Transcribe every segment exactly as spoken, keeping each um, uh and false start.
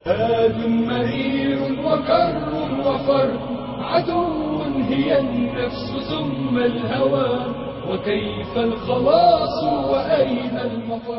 هاد مرير وكر وفر، عدو هي النفس ثم الهوى، وكيف الخلاص وأين المفر.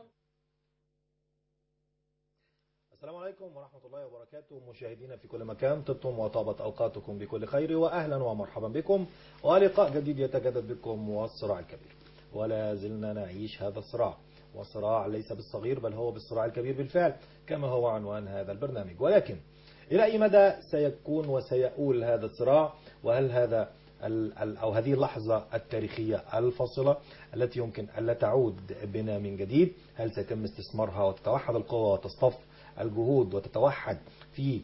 السلام عليكم ورحمة الله وبركاته مشاهدينا في كل مكان، طبتم وطابت أوقاتكم بكل خير، وأهلا ومرحبا بكم ولقاء جديد يتجدد بكم والصراع الكبير. ولا زلنا نعيش هذا الصراع، وصراع ليس بالصغير بل هو بالصراع الكبير بالفعل كما هو عنوان هذا البرنامج. ولكن إلى أي مدى سيكون وسيؤول هذا الصراع؟ وهل هذا أو هذه اللحظة التاريخية الفاصلة التي يمكن ألا تعود بنا من جديد، هل سيتم استثمارها وتتوحد القوى وتصطف الجهود وتتوحد في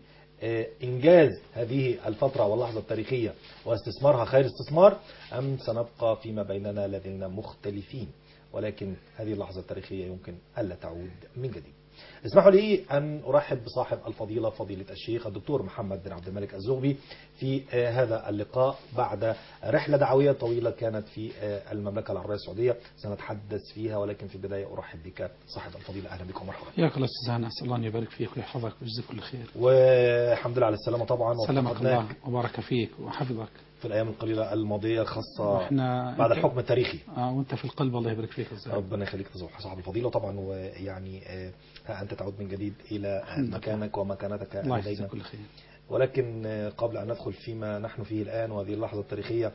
إنجاز هذه الفترة واللحظة التاريخية واستثمارها خير استثمار، أم سنبقى فيما بيننا لازلنا مختلفين؟ ولكن هذه اللحظة التاريخية يمكن ألا تعود من جديد. اسمحوا لي أن أرحب بصاحب الفضيلة فضيلة الشيخ الدكتور محمد بن عبد الملك الزغبي في هذا اللقاء بعد رحلة دعوية طويلة كانت في المملكة العربية السعودية سنتحدث فيها. ولكن في البداية أرحب بك صاحب الفضيلة، أهلا بكم ومرحبا. ياك الله أستاذ هاني، أسأل الله أن يبارك فيك ويحفظك ويجزيك كل خير. والحمد لله على السلامة طبعا، سلامك الله وبارك فيك وحفظك في الأيام القليلة الماضية خاصة بعد الحكم التاريخي. آه وأنت في القلب، الله يبارك فيك. ربنا يخليك صاحب الفضيلة طبعا، ويعني ها أنت تعود من جديد إلى مكانك ومكانتك لدينا. كل خير. ولكن قبل أن ندخل فيما نحن فيه الآن وهذه اللحظة التاريخية،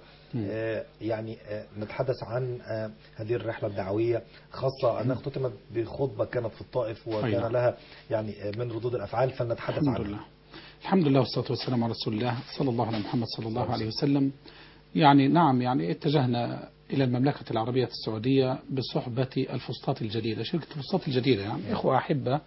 يعني نتحدث عن هذه الرحلة الدعوية، خاصة أنها اختتمت بخطبة كانت في الطائف وكان لها يعني من ردود الأفعال، فلنتحدث عنها. لله. الحمد لله والصلاة والسلام على رسول الله صلى الله على محمد صلى الله عليه وسلم. يعني نعم، يعني اتجهنا إلى المملكة العربية السعودية بصحبة الفسطاط الجديدة، شركة الفسطاط الجديدة. يعني إخوة أحبة،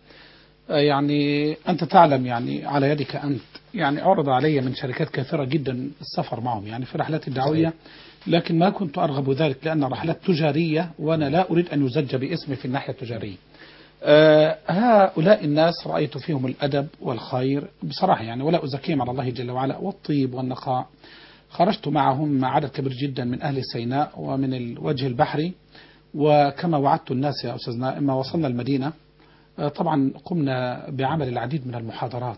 يعني أنت تعلم يعني على يدك أنت، يعني عرض علي من شركات كثيرة جدا السفر معهم يعني في رحلات الدعوية، لكن ما كنت أرغب ذلك لأن رحلات تجارية وأنا لا أريد أن يزج باسمي في الناحية التجارية. أه هؤلاء الناس رأيت فيهم الأدب والخير بصراحة يعني، ولا أزكيهم على الله جل وعلا، والطيب والنقاء. خرجت معهم مع عدد كبير جدا من أهل سيناء ومن الوجه البحري، وكما وعدت الناس يا أستاذنا إما وصلنا المدينة طبعا قمنا بعمل العديد من المحاضرات،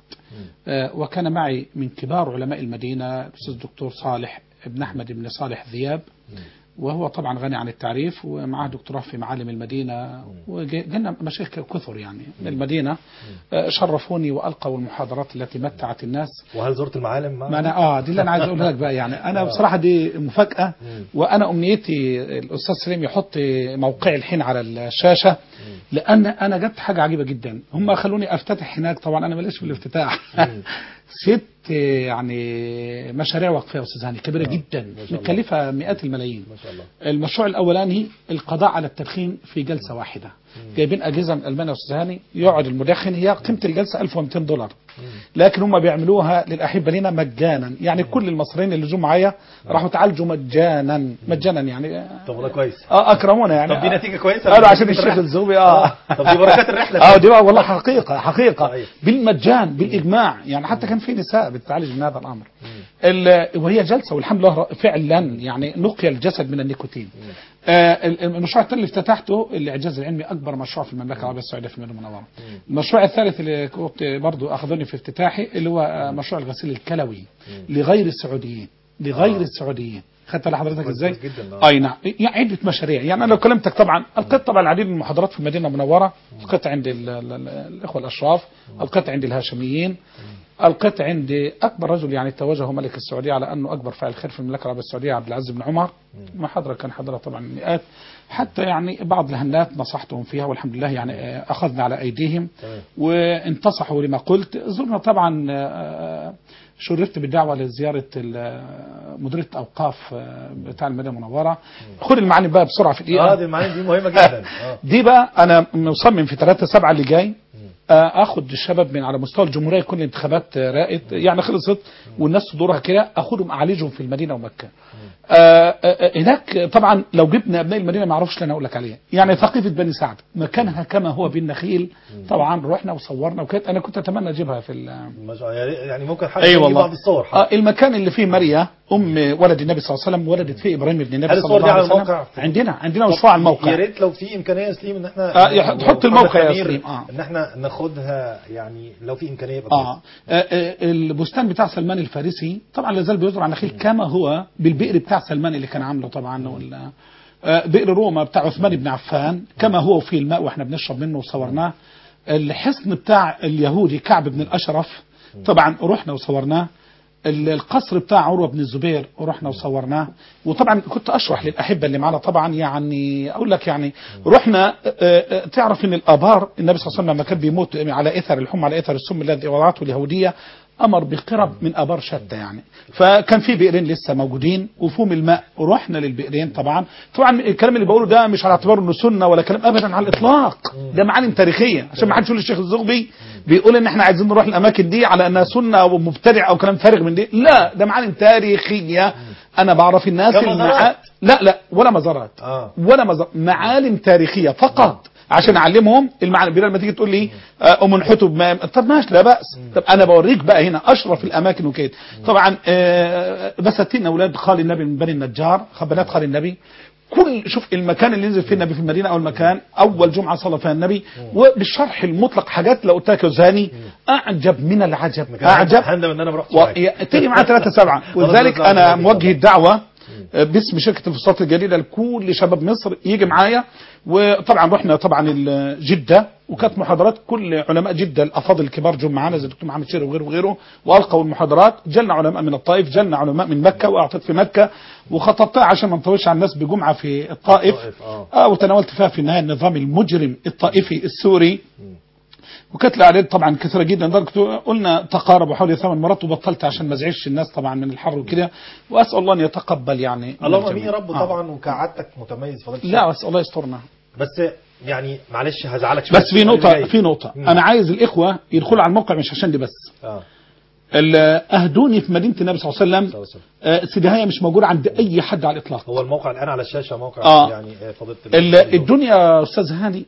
وكان معي من كبار علماء المدينة الأستاذ الدكتور صالح ابن أحمد بن صالح ذياب، وهو طبعا غني عن التعريف ومعه دكتوراه في معالم المدينة، وجينا مشايخ كثر يعني من المدينة شرفوني وألقوا المحاضرات التي متعت الناس. وهل زرت المعالم معنا؟ ما أنا آه دي اللي أنا عايز أقول لك بقى، يعني أنا بصراحة دي مفاجأة، وأنا أمنيتي الأستاذ سليم يحط موقعي الحين على الشاشة، لأن أنا جبت حاجة عجيبة جدا. هم خلوني أفتتح هناك، طبعا أنا ماليش في الافتتاح ست يعني مشاريع وقفية يا أستاذ هاني كبيرة جدا مكلفة مئات الملايين. ما شاء الله. المشروع الأولاني القضاء على التدخين في جلسة واحدة، جايبين أجهزة من ألمانيا يا أستاذ هاني، يقعد المدخن، هي قيمة الجلسة ألف ومئتين دولار، لكن هم بيعملوها للأحبة لنا مجانا، يعني كل المصريين اللي جو معايا راحوا تعالجوا مجانا مجانا يعني. طب والله كويس. اه اكرمونا يعني. طب دي نتيجة كويسة قالوا عشان الشيخ الزغبي. اه طب دي بركات الرحلة. اه دي بقى والله حقيقة حقيقة بالمجان بالإجماع يعني، حتى كان في نساء بتعالج من هذا الأمر، وهي جلسة والحمد لله فعلا يعني نقي الجسد من النيكوتين. آه المشروع الثاني اللي افتتحته الإعجاز العلمي، أكبر مشروع في المملكة العربية السعودية في المدينة المنورة. المشروع الثالث اللي كنت برضو أخذوني في افتتاحي اللي هو مشروع الغسيل الكلوي لغير السعوديين، لغير آه. السعوديين. خدت لحضرتك ازاي؟ اي نعم، يعني عده مشاريع. يعني انا لو كلمتك طبعا القيت طبعا العديد من المحاضرات في المدينه المنوره، القيت عند الاخوه الاشراف، القيت عند الهاشميين، القيت عند اكبر رجل يعني توجه ملك السعوديه على انه اكبر فاعل خير في المملكه العربيه السعوديه عبد العزيز بن عمر. محاضره كان حضرها طبعا مئات، حتى يعني بعض الهنات نصحتهم فيها والحمد لله يعني اخذنا على ايديهم وانتصحوا لما قلت. زرنا طبعا، شرفت بالدعوة لزيارة مديرية أوقاف بتاع المدينة المنورة. خد المعاني بقى بسرعة في دقيقة. اه دي المعاني دي مهمة جدا. آه. دي بقى أنا مصمم في ثلاثة سبعة اللي جاي اخد الشباب من على مستوى الجمهورية، يكون الانتخابات رائد يعني خلصت والناس صدورها كده، اخدهم اعالجهم في المدينة ومكة. هناك طبعا لو جبنا ابناء المدينة ما اعرفش اللي انا اقول لك عليها، يعني ثقيفة بني سعد مكانها كما هو بالنخيل، طبعا رحنا وصورنا وكده. انا كنت اتمنى اجيبها في يعني ممكن حاجة أي بعض الصور. آه المكان اللي فيه مريا ام ولد النبي صلى الله عليه وسلم ولدت فيه ابراهيم بن النبي هل صلى الله عليه الصور دي وسلم. على الموقع؟ عندنا عندنا مشروع على الموقع. يا ريت لو في امكانيه يا سليم ان احنا آه يح- تحط الموقع يا سليم. آه. ان احنا ناخدها، يعني لو في امكانيه يبقى آه. آه, آه البستان بتاع سلمان الفارسي طبعا لازال بيزرع نخيل كما هو بالبئر بتاع سلمان اللي كان عامله طبعا، ولا آه بئر روما بتاع عثمان بن عفان كما هو فيه الماء واحنا بنشرب منه وصورناه. الحصن بتاع اليهودي كعب بن الاشرف طبعا رحنا وصورناه. القصر بتاع عروة بن الزبير ورحنا وصورناه. وطبعا كنت اشرح للاحبه اللي معنا طبعا، يعني اقول لك يعني رحنا تعرف ان الابار النبي صلى الله عليه وسلم لما كان بيموت على اثر الحمى على اثر السم الذي وضعته اليهوديه امر بقرب من ابار شتى يعني، فكان في بئرين لسه موجودين وفوم الماء، ورحنا للبئرين. طبعا طبعا الكلام اللي بقوله ده مش على اعتبار انه سنه ولا كلام ابدا على الاطلاق، ده معالم تاريخيه عشان ما حدش يقول الشيخ الزغبي بيقول ان احنا عايزين نروح الاماكن دي على انها سنه او مبتدع او كلام فارغ من دي، لا ده معالم تاريخيه. انا بعرف الناس المع... لا لا ولا مزارات آه. ولا مزار... معالم تاريخيه فقط عشان اعلمهم المعنى. بدل ما تيجي تقول لي ام انحتوا بما، طب ماشي لا باس، طب انا بوريك بقى هنا اشرف الاماكن وكده. طبعا بساتين اولاد خال النبي من بني النجار، بنات خال النبي، كل شوف المكان اللي نزل فيه النبي في المدينه، اول مكان اول جمعه صلى فيها النبي، وبالشرح المطلق حاجات لو قلت لك زاني اعجب من العجب، اعجب ان انا رحت و... تيجي معاه ثلاثة سبعة. ولذلك انا موجه الدعوه باسم شركه الفسطاط الجليله لكل شباب مصر يجي معايا. وطبعا رحنا طبعا جده وكانت محاضرات كل علماء جده الافاضل الكبار جم معانا زي الدكتور محمد شيري وغيره وغيره والقوا المحاضرات. جلنا علماء من الطائف، جلنا علماء من مكه، واعطيت في مكه وخطبتها عشان ما نطولش على الناس بجمعه في الطائف. اه وتناولت فيها في النهايه النظام المجرم الطائفي السوري، وكانت الاعداد طبعا كثيره جدا لدرجه قلنا تقارب حوالي ثمان مرات وبطلت عشان ما ازعجش الناس طبعا من الحر وكده. واسال الله ان يتقبل يعني. اللهم امين يا رب. طبعا وكعادتك متميز فضلت. لا بس الله يسترنا. بس يعني معلش هزعلك شويه، بس في نقطه في نقطه مم. انا عايز الاخوه يدخلوا على الموقع مش عشان دي بس. اه اهدوني في مدينه النبي صلى الله عليه وسلم. آه سيدهايه مش موجوده عند اي حد على الاطلاق. هو الموقع الان على الشاشه موقع آه. يعني فضيله الدنيا يا استاذ هاني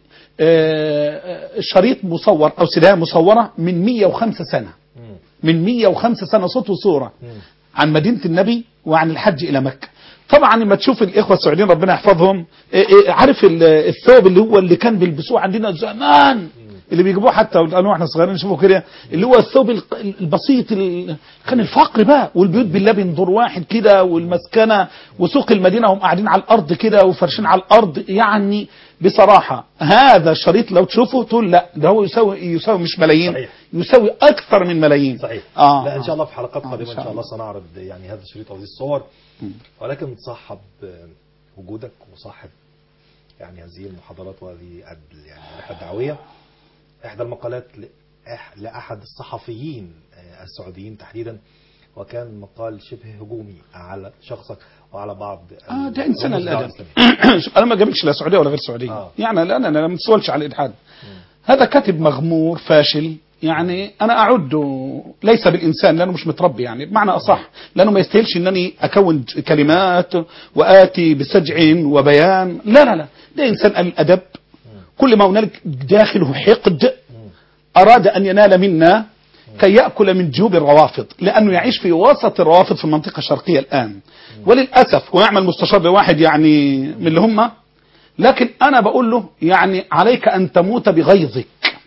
آه شريط مصور او سيدهايه مصوره من مئة وخمسة سنه، مم. من مئة وخمسة سنه صوت وصوره مم. عن مدينه النبي وعن الحج الى مكه. طبعا لما تشوف الاخوه السعوديين ربنا يحفظهم، عارف الثوب اللي هو اللي كان بيلبسوه عندنا زمان اللي بيجيبوه حتى قالوا احنا صغيرين نشوفه كده، اللي هو الثوب البسيط اللي كان الفقر بقى، والبيوت باللبن دور واحد كده، والمسكنه وسوق المدينه هم قاعدين على الارض كده وفرشين على الارض. يعني بصراحه هذا الشريط لو تشوفه تقول لا ده هو يساوي يساوي مش ملايين، صحيح. يساوي اكثر من ملايين. صحيح. آه. لا ان شاء الله في حلقات قادمه ان شاء الله سنعرض يعني هذا الشريط او هذه الصور، ولكن تصاحب وجودك وصاحب يعني هذه المحاضرات وهذه يعني الرحله الدعويه. احدى المقالات لاحد الصحفيين السعوديين تحديدا، وكان مقال شبه هجومي على شخصك وعلى بعض اه ده انسان الادب. انا ما جابلكش لا سعوديه ولا غير سعوديه. آه. يعني لا انا ما مسولش على الالحاد. هذا كاتب مغمور فاشل، يعني انا اعده ليس بالانسان لانه مش متربي، يعني بمعنى اصح لانه ما يستاهلش انني اكون كلمات واتي بسجع وبيان. لا لا لا ده انسان الادب، كل ما هنالك داخله حقد اراد ان ينال منا كي ياكل من جيوب الروافض، لانه يعيش في وسط الروافض في المنطقه الشرقيه الان، وللاسف ويعمل مستشار بواحد يعني من اللي هم. لكن انا بقول له يعني عليك ان تموت بغيظك.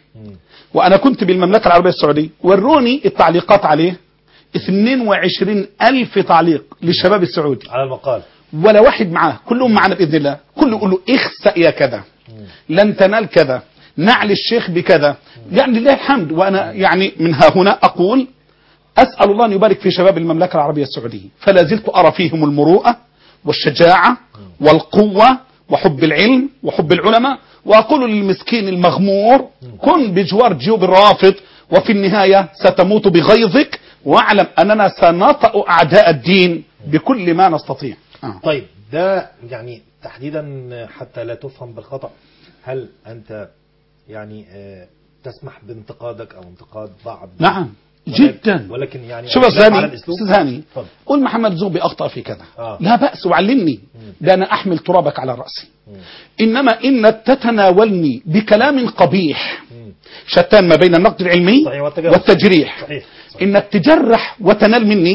وانا كنت بالمملكه العربيه السعوديه وروني التعليقات عليه اثنين وعشرين ألف تعليق للشباب السعودي على المقال، ولا واحد معاه، كلهم معنا باذن الله. كله يقول له اخسأ يا كذا، لن تنال كذا، نعل الشيخ بكذا. يعني لله الحمد. وانا يعني من ها هنا اقول اسال الله ان يبارك في شباب المملكه العربيه السعوديه، فلا زلت ارى فيهم المروءه والشجاعه والقوه وحب العلم وحب العلماء. واقول للمسكين المغمور كن بجوار جيوب الرافض، وفي النهايه ستموت بغيظك، واعلم اننا سنطأ اعداء الدين بكل ما نستطيع. آه. طيب ده يعني تحديدا حتى لا تفهم بالخطأ، هل انت يعني آه تسمح بانتقادك او انتقاد بعض؟ نعم جدا، ولكن يعني شوف استاذ هاني قول محمد زغبي اخطأ في كذا، آه. لا بأس وعلمني، ده انا احمل ترابك على رأسي. مم. انما انك تتناولني بكلام قبيح مم. شتان ما بين النقد العلمي والتجريح، صحيح. صحيح. انك تجرح وتنال مني،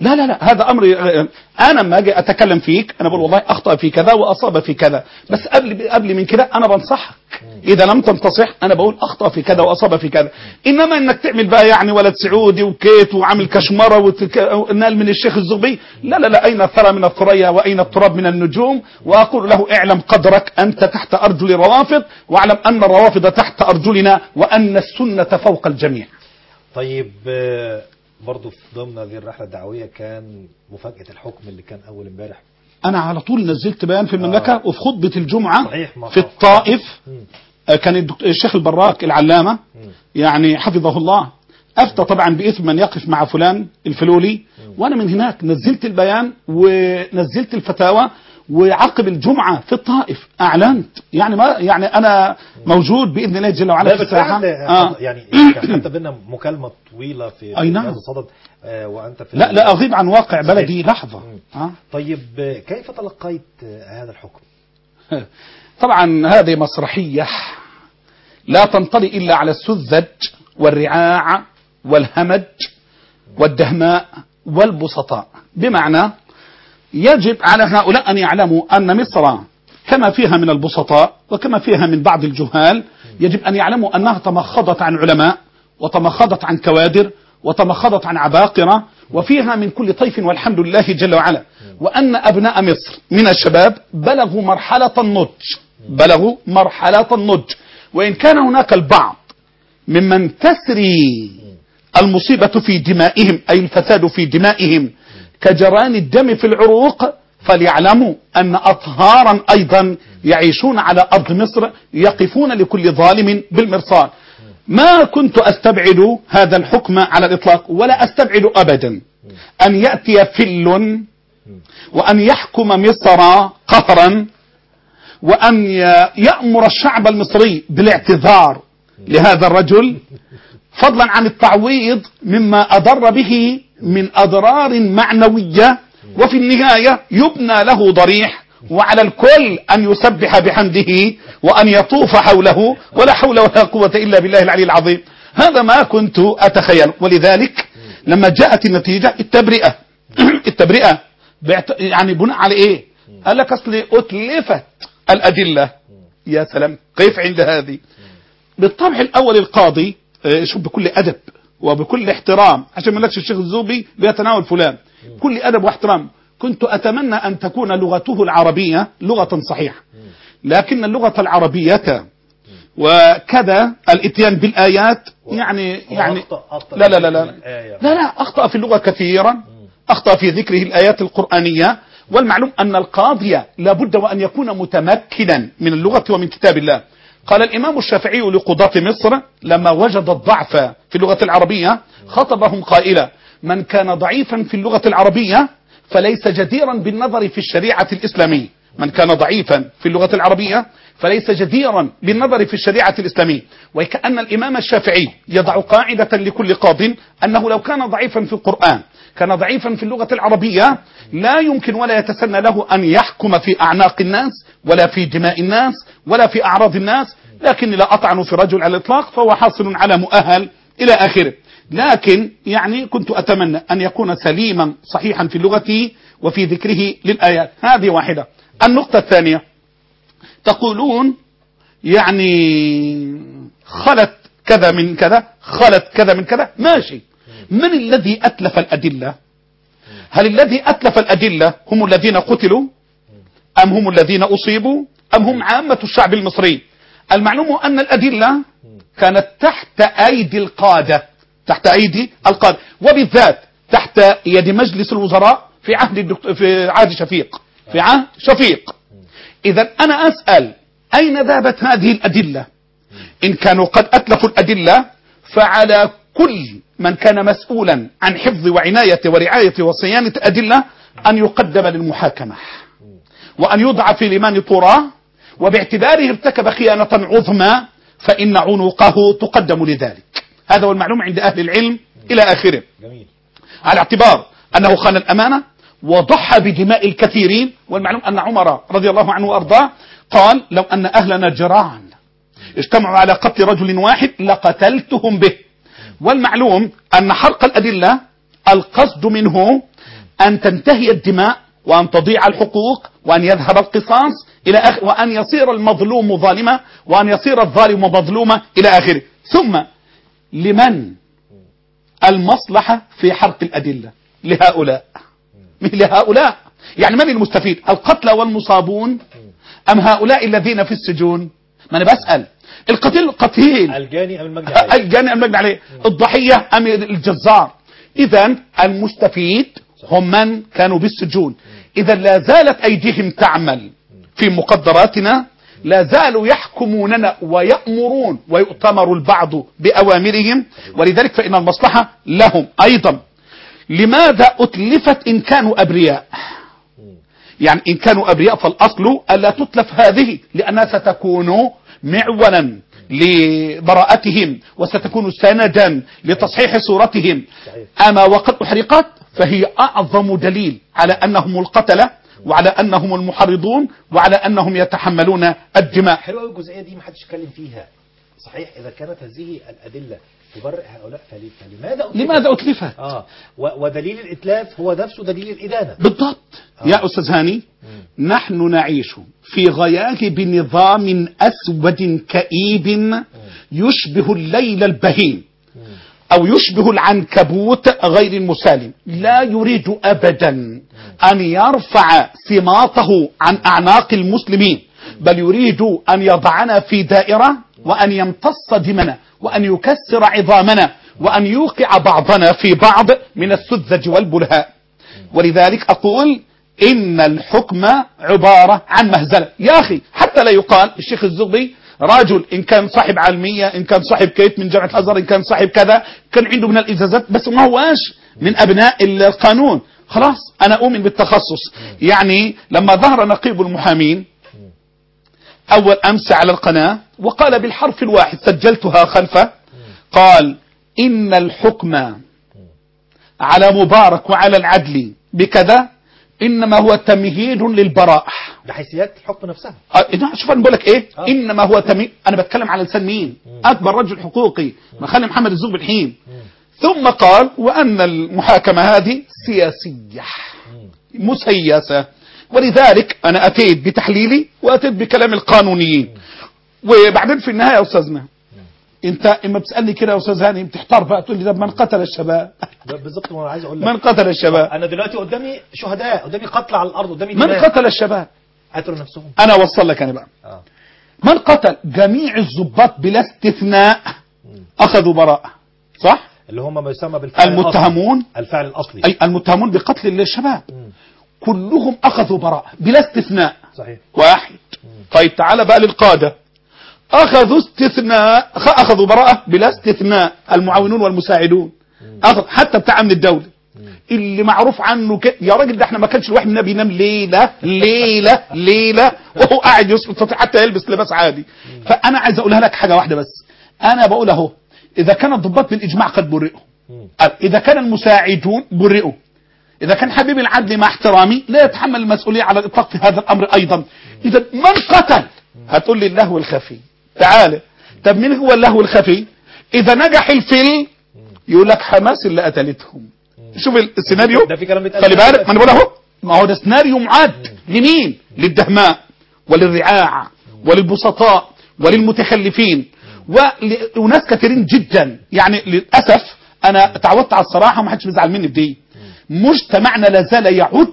لا لا لا هذا أمر. أنا لما أجي أتكلم فيك أنا بقول والله أخطأ في كذا وأصاب في كذا، بس قبل قبل من كده أنا بنصحك. إذا لم تنتصح أنا بقول أخطأ في كذا وأصاب في كذا. إنما إنك تعمل بقى يعني ولد سعودي وكيت وعامل كشمرة ونال من الشيخ الزغبي، لا لا لا، أين الثرى من الثريا وأين التراب من النجوم؟ وأقول له اعلم قدرك، أنت تحت أرجل الروافض، واعلم أن الروافض تحت أرجلنا، وأن السنة فوق الجميع. طيب برضو في ضمن هذه الرحلة الدعوية كان مفاجأة الحكم اللي كان أول امبارح. أنا على طول نزلت بيان في المملكة آه. وفي خطبة الجمعة في الطائف م. كان الشيخ البراك العلامة م. يعني حفظه الله أفتى طبعا بإثم من يقف مع فلان الفلولي م. وأنا من هناك نزلت البيان ونزلت الفتاوى، وعقب الجمعة في الطائف أعلنت يعني ما يعني أنا موجود بإذن الله جل وعلا في الساحة. آه. يعني حتى بينا مكالمة طويلة في أي نعم. هذا الصدد آه وأنت في لا لا أغيب عن واقع بلدي لحظة. آه. طيب كيف تلقيت هذا الحكم؟ طبعا هذه مسرحية لا تنطلي إلا على السذج والرعاع والهمج والدهماء والبسطاء، بمعنى يجب على هؤلاء أن يعلموا أن مصر كما فيها من البسطاء وكما فيها من بعض الجهال، يجب أن يعلموا أنها تمخضت عن علماء وتمخضت عن كوادر وتمخضت عن عباقرة، وفيها من كل طيف والحمد لله جل وعلا، وأن أبناء مصر من الشباب بلغوا مرحلة النضج، بلغوا مرحلة النضج، وإن كان هناك البعض ممن تسري المصيبة في دمائهم أي الفساد في دمائهم كجران الدم في العروق، فليعلموا أن أطهارا أيضا يعيشون على أرض مصر يقفون لكل ظالم بالمرصاد. ما كنت أستبعد هذا الحكم على الإطلاق، ولا أستبعد أبدا أن يأتي فل وأن يحكم مصر قهرا، وأن يأمر الشعب المصري بالاعتذار لهذا الرجل، فضلا عن التعويض مما أضر به من أضرار معنوية، وفي النهاية يبنى له ضريح، وعلى الكل أن يسبح بحمده وأن يطوف حوله، ولا حول ولا قوة إلا بالله العلي العظيم. هذا ما كنت أتخيل. ولذلك لما جاءت النتيجة التبرئة التبرئة يعني بناء على إيه؟ قال لك أصل أتلفت الأدلة. يا سلام كيف عند هذه؟ بالطبع الأول القاضي شوف بكل أدب وبكل احترام، عشان ما لكش الشيخ الزوبي بيتناول فلان، كل أدب واحترام، كنت أتمنى أن تكون لغته العربية لغة صحيحة، لكن اللغة العربية وكذا الاتيان بالآيات يعني يعني لا لا لا لا لا لا أخطأ في اللغة كثيرا، أخطأ في ذكره الآيات القرآنية. والمعلوم أن القاضي لابد وأن يكون متمكنا من اللغة ومن كتاب الله. قال الإمام الشافعي لقضاة مصر لما وجد الضعف في اللغة العربية خطبهم قائلا: من كان ضعيفا في اللغة العربية فليس جديرا بالنظر في الشريعة الإسلامية. من كان ضعيفا في اللغة العربية فليس جديرا بالنظر في الشريعة الإسلامية. وكأن الإمام الشافعي يضع قاعدة لكل قاض أنه لو كان ضعيفا في القرآن كان ضعيفا في اللغة العربية، لا يمكن ولا يتسنى له أن يحكم في أعناق الناس ولا في دماء الناس ولا في أعراض الناس. لكن لا أطعن في رجل على الإطلاق، فهو حاصل على مؤهل إلى آخره. لكن يعني كنت أتمنى أن يكون سليما صحيحا في لغته وفي ذكره للآيات. هذه واحدة. النقطة الثانية تقولون يعني خلت كذا من كذا، خلت كذا من كذا، ماشي. من الذي أتلف الأدلة؟ هل الذي أتلف الأدلة هم الذين قتلوا أم هم الذين أصيبوا أم هم عامة الشعب المصري؟ المعلوم أن الأدلة كانت تحت أيدي القادة، تحت أيدي القادة، وبالذات تحت يد مجلس الوزراء في عهد الدكتور في عهد شفيق في عهد شفيق. إذا أنا أسأل أين ذهبت هذه الأدلة؟ إن كانوا قد أتلفوا الأدلة فعلى كل من كان مسؤولا عن حفظ وعناية ورعاية وصيانة أدلة أن يقدم للمحاكمة وأن يوضع في لمان طراه، وباعتباره ارتكب خيانة عظمى فإن عنقه تقدم لذلك. هذا هو المعلوم عند أهل العلم إلى آخره. جميل. على اعتبار أنه خان الأمانة وضحى بدماء الكثيرين. والمعلوم أن عمر رضي الله عنه وأرضاه قال: لو أن أهل نجران اجتمعوا على قتل رجل واحد لقتلتهم به. والمعلوم أن حرق الأدلة القصد منه أن تنتهي الدماء وأن تضيع الحقوق وأن يذهب القصاص إلى آخر، وأن يصير المظلوم ظالما وأن يصير الظالم مظلوما إلى آخره. ثم لمن المصلحة في حرق الأدلة؟ لهؤلاء لهؤلاء يعني من المستفيد؟ القتلى والمصابون أم هؤلاء الذين في السجون؟ ما أنا بسأل. القتيل قتيل، الجاني أم المجني عليه؟ الجاني أم المجني عليه؟ الضحية أم الجزار؟ إذن المستفيد هم من كانوا بالسجون. إذا لا زالت أيديهم تعمل في مقدراتنا، لا زالوا يحكموننا ويأمرون ويؤتمر البعض بأوامرهم، ولذلك فإن المصلحة لهم أيضا. لماذا أتلفت إن كانوا أبرياء؟ يعني إن كانوا أبرياء فالأصل ألا تتلف هذه، لأنها ستكون معولا لبراءتهم وستكون سندا لتصحيح صورتهم. أما وقد أحرقت فهي أعظم دليل على أنهم القتلة وعلى أنهم المحرضون وعلى أنهم يتحملون الدماء. حلوة الجزئية دي ما حدش اتكلم فيها. صحيح إذا كانت هذه الأدلة تبرئ هؤلاء فلماذا أتلفت؟ لماذا أتلفت؟ آه ودليل الإتلاف هو نفسه دليل الإدانة. بالضبط. آه. يا أستاذ هاني، مم. نحن نعيش في غياهب نظام أسود كئيب مم. يشبه الليل البهيم مم. أو يشبه العنكبوت غير المسالم، لا يريد أبدا مم. أن يرفع سماطه عن أعناق المسلمين، بل يريد أن يضعنا في دائرة وأن يمتص دمنا وأن يكسر عظامنا وأن يوقع بعضنا في بعض من السذج والبلهاء. ولذلك أقول إن الحكم عبارة عن مهزلة. يا أخي حتى لا يقال الشيخ الزغبي رجل إن كان صاحب علمية، إن كان صاحب كيت من جامعة الأزهر، إن كان صاحب كذا، كان عنده من الإجازات، بس ما هواش من أبناء القانون. خلاص أنا أؤمن بالتخصص. يعني لما ظهر نقيب المحامين أول أمس على القناة وقال بالحرف الواحد، سجلتها خلفه، قال إن الحكم على مبارك وعلى العدل بكذا إنما هو تمهيد للبراء. ده حيثيات الحكم نفسها. أه شوف أنا بقول لك إيه؟ آه. إنما هو تمهيد. أنا بتكلم على لسان مين؟ أكبر رجل حقوقي ما خلي محمد الزغبي الحين. ثم قال وأن المحاكمة هذه سياسية مسيسة. ولذلك أنا أتيت بتحليلي وأتيت بكلام القانونيين. وبعدين في النهاية يا أستاذنا، أنت إما بتسألني كده يا أستاذ هاني بتحتار بقى تقول لي ده من قتل الشباب؟ بالظبط ما أنا عايز أقول لك. من قتل الشباب؟ أنا دلوقتي قدامي شهداء، قدامي قتل على الأرض، قدامي من قتل الشباب؟ قتلوا نفسهم. أنا أوصل لك أنا بقى. آه. من قتل؟ جميع الضباط بلا استثناء أخذوا براءة، صح؟ اللي هم ما يسمى بالفعل المتهمون الأصلي. الفعل الأصلي أي المتهمون بقتل الشباب مم. كلهم أخذوا براءة بلا استثناء. صحيح. واحد. مم. طيب تعال بقى للقادة، أخذوا استثناء، أخذوا براءة بلا استثناء، المعاونون والمساعدون مم. أخذ حتى بتاع أمن الدولة مم. اللي معروف عنه ك... يا راجل ده احنا ما كانش الواحد منا بينام ليلة ليلة ليلة وهو قاعد يصبح حتى يلبس لباس عادي. مم. فأنا عايز أقولها لك حاجة واحدة بس، أنا بقول أهو إذا كان الضباط بالإجماع قد برئوا، إذا كان المساعدون برئوا، إذا كان حبيب العدل مع احترامي لا يتحمل المسؤولية على الإطلاق في هذا الأمر أيضا. إذا من قتل؟ هتقول لي اللهو الخفي. تعال طب من هو اللهو الخفي؟ إذا نجح الفيلم يقول لك حماس اللي قتلتهم. شوف السيناريو، ده في كلام بيتقال. خلي بالك ما أنا بقول أهو، ما هو ده سيناريو معد لمين؟ للدهماء وللرعاع وللبسطاء وللمتخلفين وناس كثيرين جدا. يعني للأسف أنا تعودت على الصراحة وما حدش بيزعل مني بدي، مجتمعنا لا زال يعج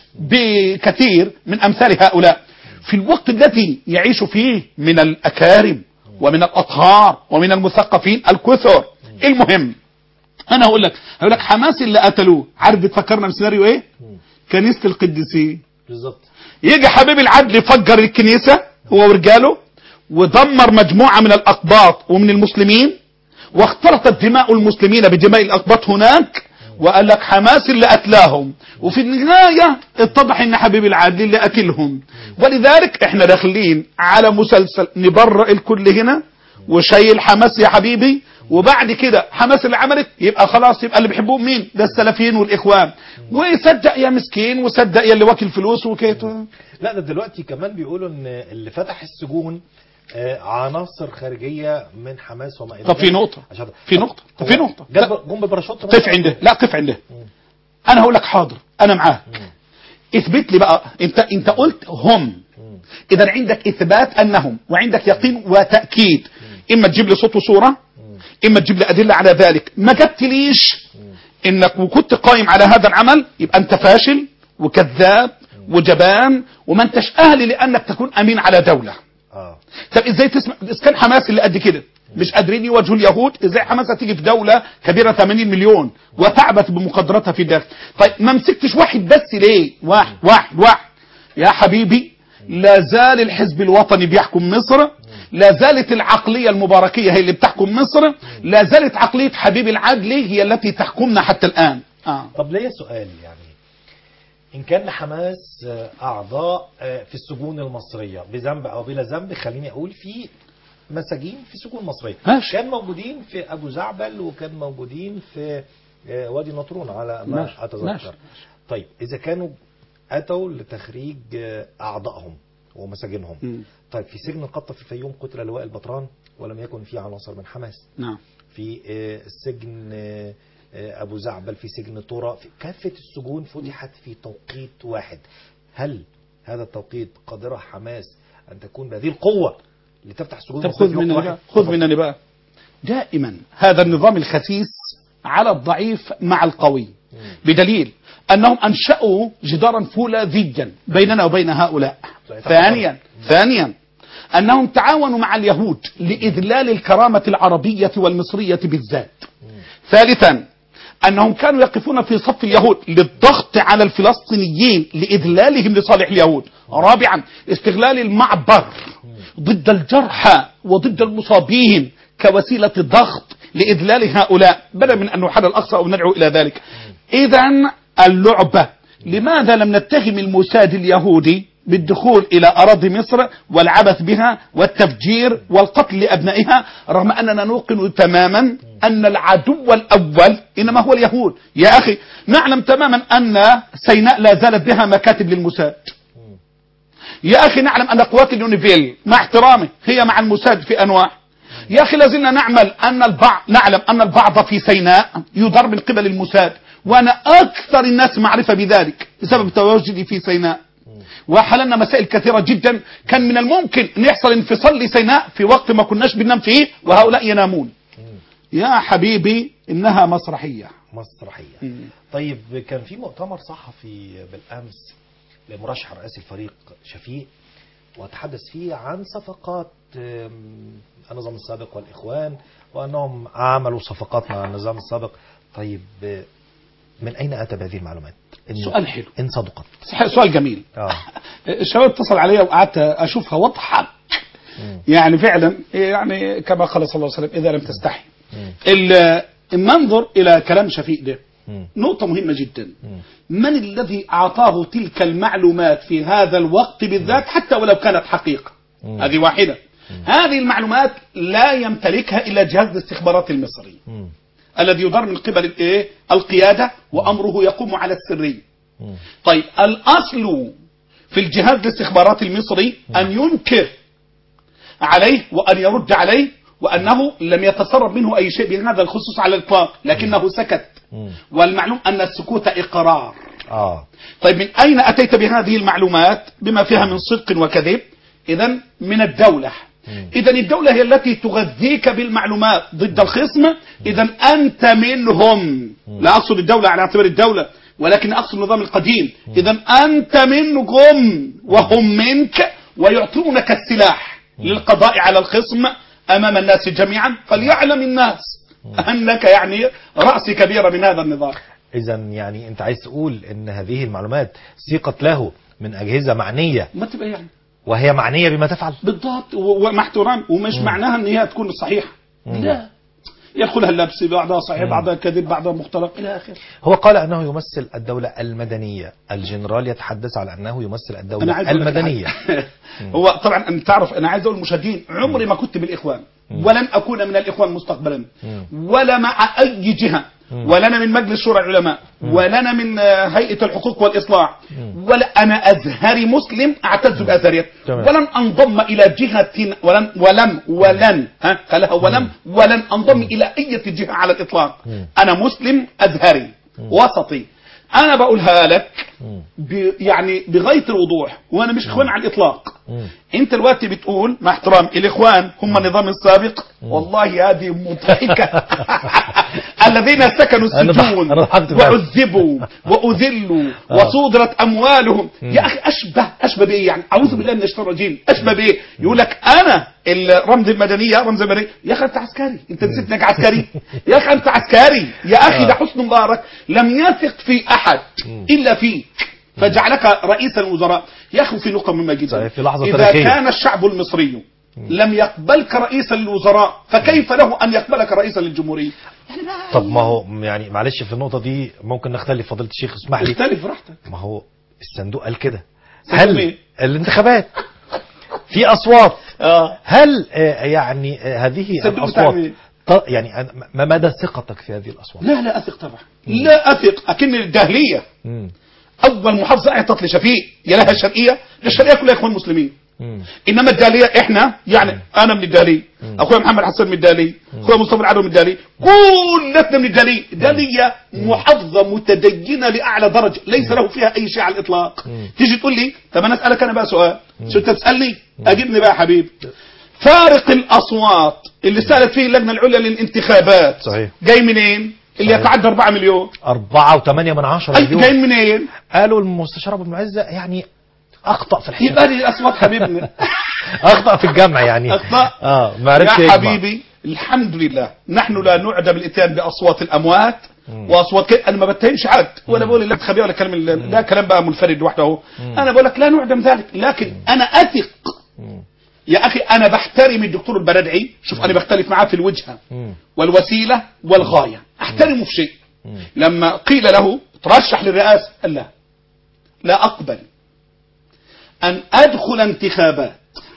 بكثير من أمثال هؤلاء في الوقت الذي يعيش فيه من الأكارم ومن الأطهار ومن المثقفين الكثر. المهم أنا هقول لك هقول لك حماس اللي قتلوه، عارف بتفكرنا بسيناريو إيه؟ كنيسة القديسين بالظبط. يجي حبيب العدل يفجر الكنيسة هو ورجاله ودمر مجموعة من الأقباط ومن المسلمين، واختلطت دماء المسلمين بدماء الأقباط هناك، وقال لك حماس اللي قتلاهم، وفي النهاية اتضح ان حبيب العدل اللي قتلهم. ولذلك احنا داخلين على مسلسل نبرئ الكل هنا وشيل حماس يا حبيبي، وبعد كده حماس اللي عملت يبقى خلاص يبقى اللي بيحبوهم مين؟ ده السلفيين والإخوان، ويصدق يا مسكين وصدق يا اللي واكل فلوس وكيته. لا ده دلوقتي كمان بيقولوا ان اللي فتح السجون عناصر خارجية من حماس وما إلى ذلك. طب في نقطة في نقطة في نقطة جم بباراشوت. قف عنده، لا قف عنده. أنا هقول لك حاضر، انا معاك. اثبت لي بقى، انت انت قلت هم، اذا عندك اثبات انهم وعندك يقين وتاكيد، اما تجيب لي صوت وصوره، اما تجيب لي ادله على ذلك. ما جبتليش انك وكنت قائم على هذا العمل، يبقى انت فاشل وكذاب وجبان وما انتش اهل لانك تكون امين على دوله. اه طب ازاي تسمع؟ اذا كان حماس اللي قد كده مش قادرين يواجهوا اليهود، ازاي حماس هتيجي في دوله كبيره ثمانين مليون وتعبت بمقدراتها في الداخل؟ طيب ما مسكتش واحد بس ليه؟ واحد واحد واحد يا حبيبي. لا زال الحزب الوطني بيحكم مصر، لا زالت العقليه المباركيه هي اللي بتحكم مصر، لا زالت عقليه حبيب العدلي هي التي تحكمنا حتى الان. آه. طب ليا سؤال، يعني إن كان لحماس أعضاء في السجون المصرية بذنب أو بلا ذنب، خليني أقول في مساجين في سجون مصرية، ماشي. كان موجودين في أبو زعبل وكان موجودين في وادي النطرون على ما ماشي. أتذكر. ماشي. طيب إذا كانوا أتوا لتخريج أعضائهم ومساجنهم، م. طيب في سجن القطة في الفيوم قتل لواء البطران ولم يكن فيه عناصر من حماس. نعم. في السجن أبو زعبل، في سجن طورة، في كافة السجون فتحت في توقيت واحد. هل هذا التوقيت قادرة حماس أن تكون بهذه القوة لتفتح السجون؟ طب خذ مني بقى، خذ مني بقى. دائما هذا النظام الخسيس على الضعيف مع القوي، بدليل أنهم أنشأوا جدارا فولاذيا بيننا وبين هؤلاء. ثانيا ثانيا أنهم تعاونوا مع اليهود لإذلال الكرامة العربية والمصرية بالذات. ثالثا أنهم كانوا يقفون في صف اليهود للضغط على الفلسطينيين لإذلالهم لصالح اليهود. رابعا استغلال المعبر ضد الجرحى وضد المصابين كوسيلة ضغط لإذلال هؤلاء، بدلا من أن نحرر الأقصى أو ندعو إلى ذلك. إذن اللعبة، لماذا لم نتهم الموساد اليهودي بالدخول إلى أراضي مصر والعبث بها والتفجير والقتل لأبنائها، رغم أننا نوقن تماما أن العدو الأول إنما هو اليهود؟ يا أخي نعلم تماما أن سيناء لا زالت بها مكاتب للموساد. يا أخي نعلم أن قوات اليونيفيل مع احترامي هي مع الموساد في أنواع. يا أخي لازلنا نعمل أن البعض نعلم أن البعض في سيناء يدار من قبل الموساد، وأنا أكثر الناس معرفة بذلك بسبب تواجدي في سيناء، وحللنا مسائل كثيرة جدا. كان من الممكن أن يحصل انفصال لسيناء في وقت ما كناش بننام فيه وهؤلاء ينامون. يا حبيبي إنها مسرحية مسرحية. مم. طيب كان في مؤتمر صحفي بالأمس لمرشح رئاسي الفريق شفيق، وتحدث فيه عن صفقات النظام السابق والإخوان، وأنهم عملوا صفقات مع النظام السابق. طيب من أين أتى بهذه المعلومات؟ سؤال حلو، إن صدقت. سؤال جميل. آه. الشباب اتصل عليا وقعدت أشوفها واضحة، يعني فعلا يعني كما قال صلى الله عليه وسلم إذا لم تستحي. المنظر إلى كلام شفيق ده نقطة مهمة جدا. من الذي أعطاه تلك المعلومات في هذا الوقت بالذات حتى ولو كانت حقيقة؟ هذه واحدة. هذه المعلومات لا يمتلكها إلا جهاز الاستخبارات المصري الذي يدار من قبل الايه القيادة، وأمره يقوم على السرية. طيب الأصل في الجهاز الاستخبارات المصري أن ينكر عليه وأن يرد عليه، وأنه لم يتسرب منه أي شيء بهذا الخصوص على الإطلاق، لكنه سكت، والمعلوم أن السكوت إقرار. آه. طيب من أين أتيت بهذه المعلومات بما فيها من صدق وكذب؟ إذن من الدولة. إذن الدولة هي التي تغذيك بالمعلومات ضد الخصم. إذن أنت منهم، لا أقصد الدولة على اعتبار الدولة، ولكن أقصد النظام القديم. إذن أنت منهم وهم منك، ويعطونك السلاح للقضاء على الخصم أمام الناس جميعا، فليعلم الناس أنك يعني رأس كبيرة من هذا النظام. إذن يعني أنت عايز تقول أن هذه المعلومات سيقت له من أجهزة معنية، ما تبقى يعني وهي معنية بما تفعل بالضبط ومع احترام، ومش مم. معناها ان هي تكون صحيحة، لا، يدخلها اللبس، بعضها صحيح، بعضها كذب، بعضها مختلق الى اخره. هو قال انه يمثل الدولة المدنية، الجنرال يتحدث على انه يمثل الدولة المدنية. هو طبعا انت تعرف، انا عايز اقول للمشاهدين عمري ما كنت بالاخوان، ولن اكون من الاخوان مستقبلا، ولا مع اي جهة، ولا أنا من مجلس شورى العلماء، ولا أنا من هيئة الحقوق والإصلاح، ولا أنا أزهري مسلم أعتز بأزهريته، ولن أنضم إلى جهة، ولن ولم ولن ها قالها ولم ولن أنضم إلى أي جهة على الإطلاق. أنا مسلم أزهري وسطي، انا بقولها لك ب يعني بغايه الوضوح، وانا مش اخوان على الاطلاق. انت دلوقتي بتقول مع احترام الاخوان هم النظام السابق، والله هذه مضحكه. الذين سكنوا السجون وعذبوا واذلوا وصودرت اموالهم. يا اخي اشبه اشبه بايه يعني؟ اعوذ بالله من الشيطان الرجيم. اشبه بايه؟ يقول لك انا الرمز المدنيه رمز المدنيه. يا اخي انت عسكري، انت نسيت انك عسكري؟ يا اخي انت عسكري يا اخي. ده حسني مبارك لم يثق في احد الا فيك فجعلك رئيس الوزراء. يا اخي في نقطه مهمه جدا، في لحظة اذا تاريخية. كان الشعب المصري لم يقبلك رئيسا للوزراء فكيف له ان يقبلك رئيسا للجمهوريه؟ طب ما هو يعني معلش في النقطة دي ممكن نختلف فضيلة الشيخ، اسمح لي. اختلف براحتك. ما هو الصندوق قال كده. صندوق هل مين؟ الانتخابات في أصوات، اه هل آه، يعني آه، هذه صندوق بتاع الأصوات مين؟ ط- يعني أنا- ما مدى ثقتك في هذه الأصوات؟ لا لا اثق طبعا، لا اثق. اكن الداهليه مم. اول محافظه اعطت لشفيق يا لها الشرقيه، الشرقيه كلها اخوان مسلمين. مم. انما الداليه احنا يعني انا من الداليه، اخويا محمد حسن من الداليه، اخويا مصطفى العدو من الداليه، كلنا من الداليه. الداليه محافظه متدينه لاعلى درجه، ليس له فيها اي شيء على الاطلاق. تيجي تقول لي طب انا اسالك انا بقى سؤال، شو انت تسالني؟ اجبني بقى يا حبيبي. فارق الاصوات اللي سالت فيه اللجنه العليا للانتخابات صحيح. جاي منين؟ اللي صحيح. يتعدى أربعة مليون. أربعة وثمانية من عشرة أي مليون. جاي منين؟ قالوا المستشار ابو المعزة يعني أخطأ في الحساب. يبقى دي اصوات حبيبنا. أخطأ في الجمع يعني. أخطأ. اه ما عرفش يا يجمع. حبيبي الحمد لله نحن لا نعدم الاتيان باصوات الاموات واصوات كده. انا ما بتهمش حد ولا بقول لا تخبيه ولا كلام ال- ده كلام بقى منفرد لوحده اهو. انا بقول لك لا نعدم ذلك، لكن انا اثق يا اخي. انا بحترم الدكتور البرادعي، شوف انا بختلف معاه في الوجهه والوسيله والغايه، احترمه في شيء. لما قيل له ترشح للرئاسه قال لا لا اقبل ان ادخل انتخابات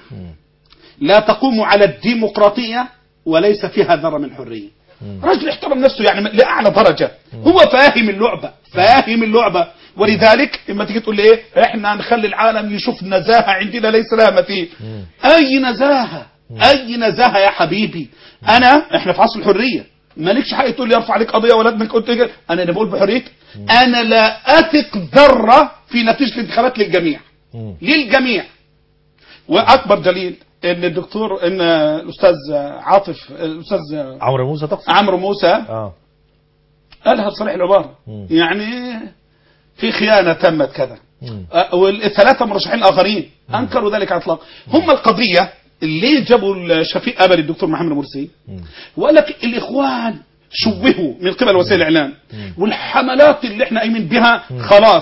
لا تقوم على الديمقراطيه وليس فيها ذره من حريه. رجل احترم نفسه يعني لاعلى درجه، هو فاهم اللعبه، فاهم اللعبه. ولذلك اما تيجي تقول لي ايه احنا نخلي العالم يشوف نزاهه عندنا ليس لها مثيل. اي نزاهه، اي نزاهه يا حبيبي. انا احنا في عصر الحريه، مالكش حق تقول لي ارفع عليك قضيه ولا ابنك قلت كده. انا اللي بقول بحريتي. انا لا اثق ذره في نتيجه الانتخابات للجميع، للجميع. واكبر دليل ان الدكتور ان الاستاذ عاطف الاستاذ عمرو موسى تقصد؟ عمرو موسى اه قالها بصريح العباره، مم. يعني في خيانه تمت كذا. أه، والثلاثه مرشحين الاخرين انكروا ذلك على الاطلاق. هم القضيه اللي جابوا الشفيق امل الدكتور محمد مرسي وقال لك الاخوان شوهوا من قبل وسائل الاعلام، والحملات اللي احنا قايمين بها خلاص،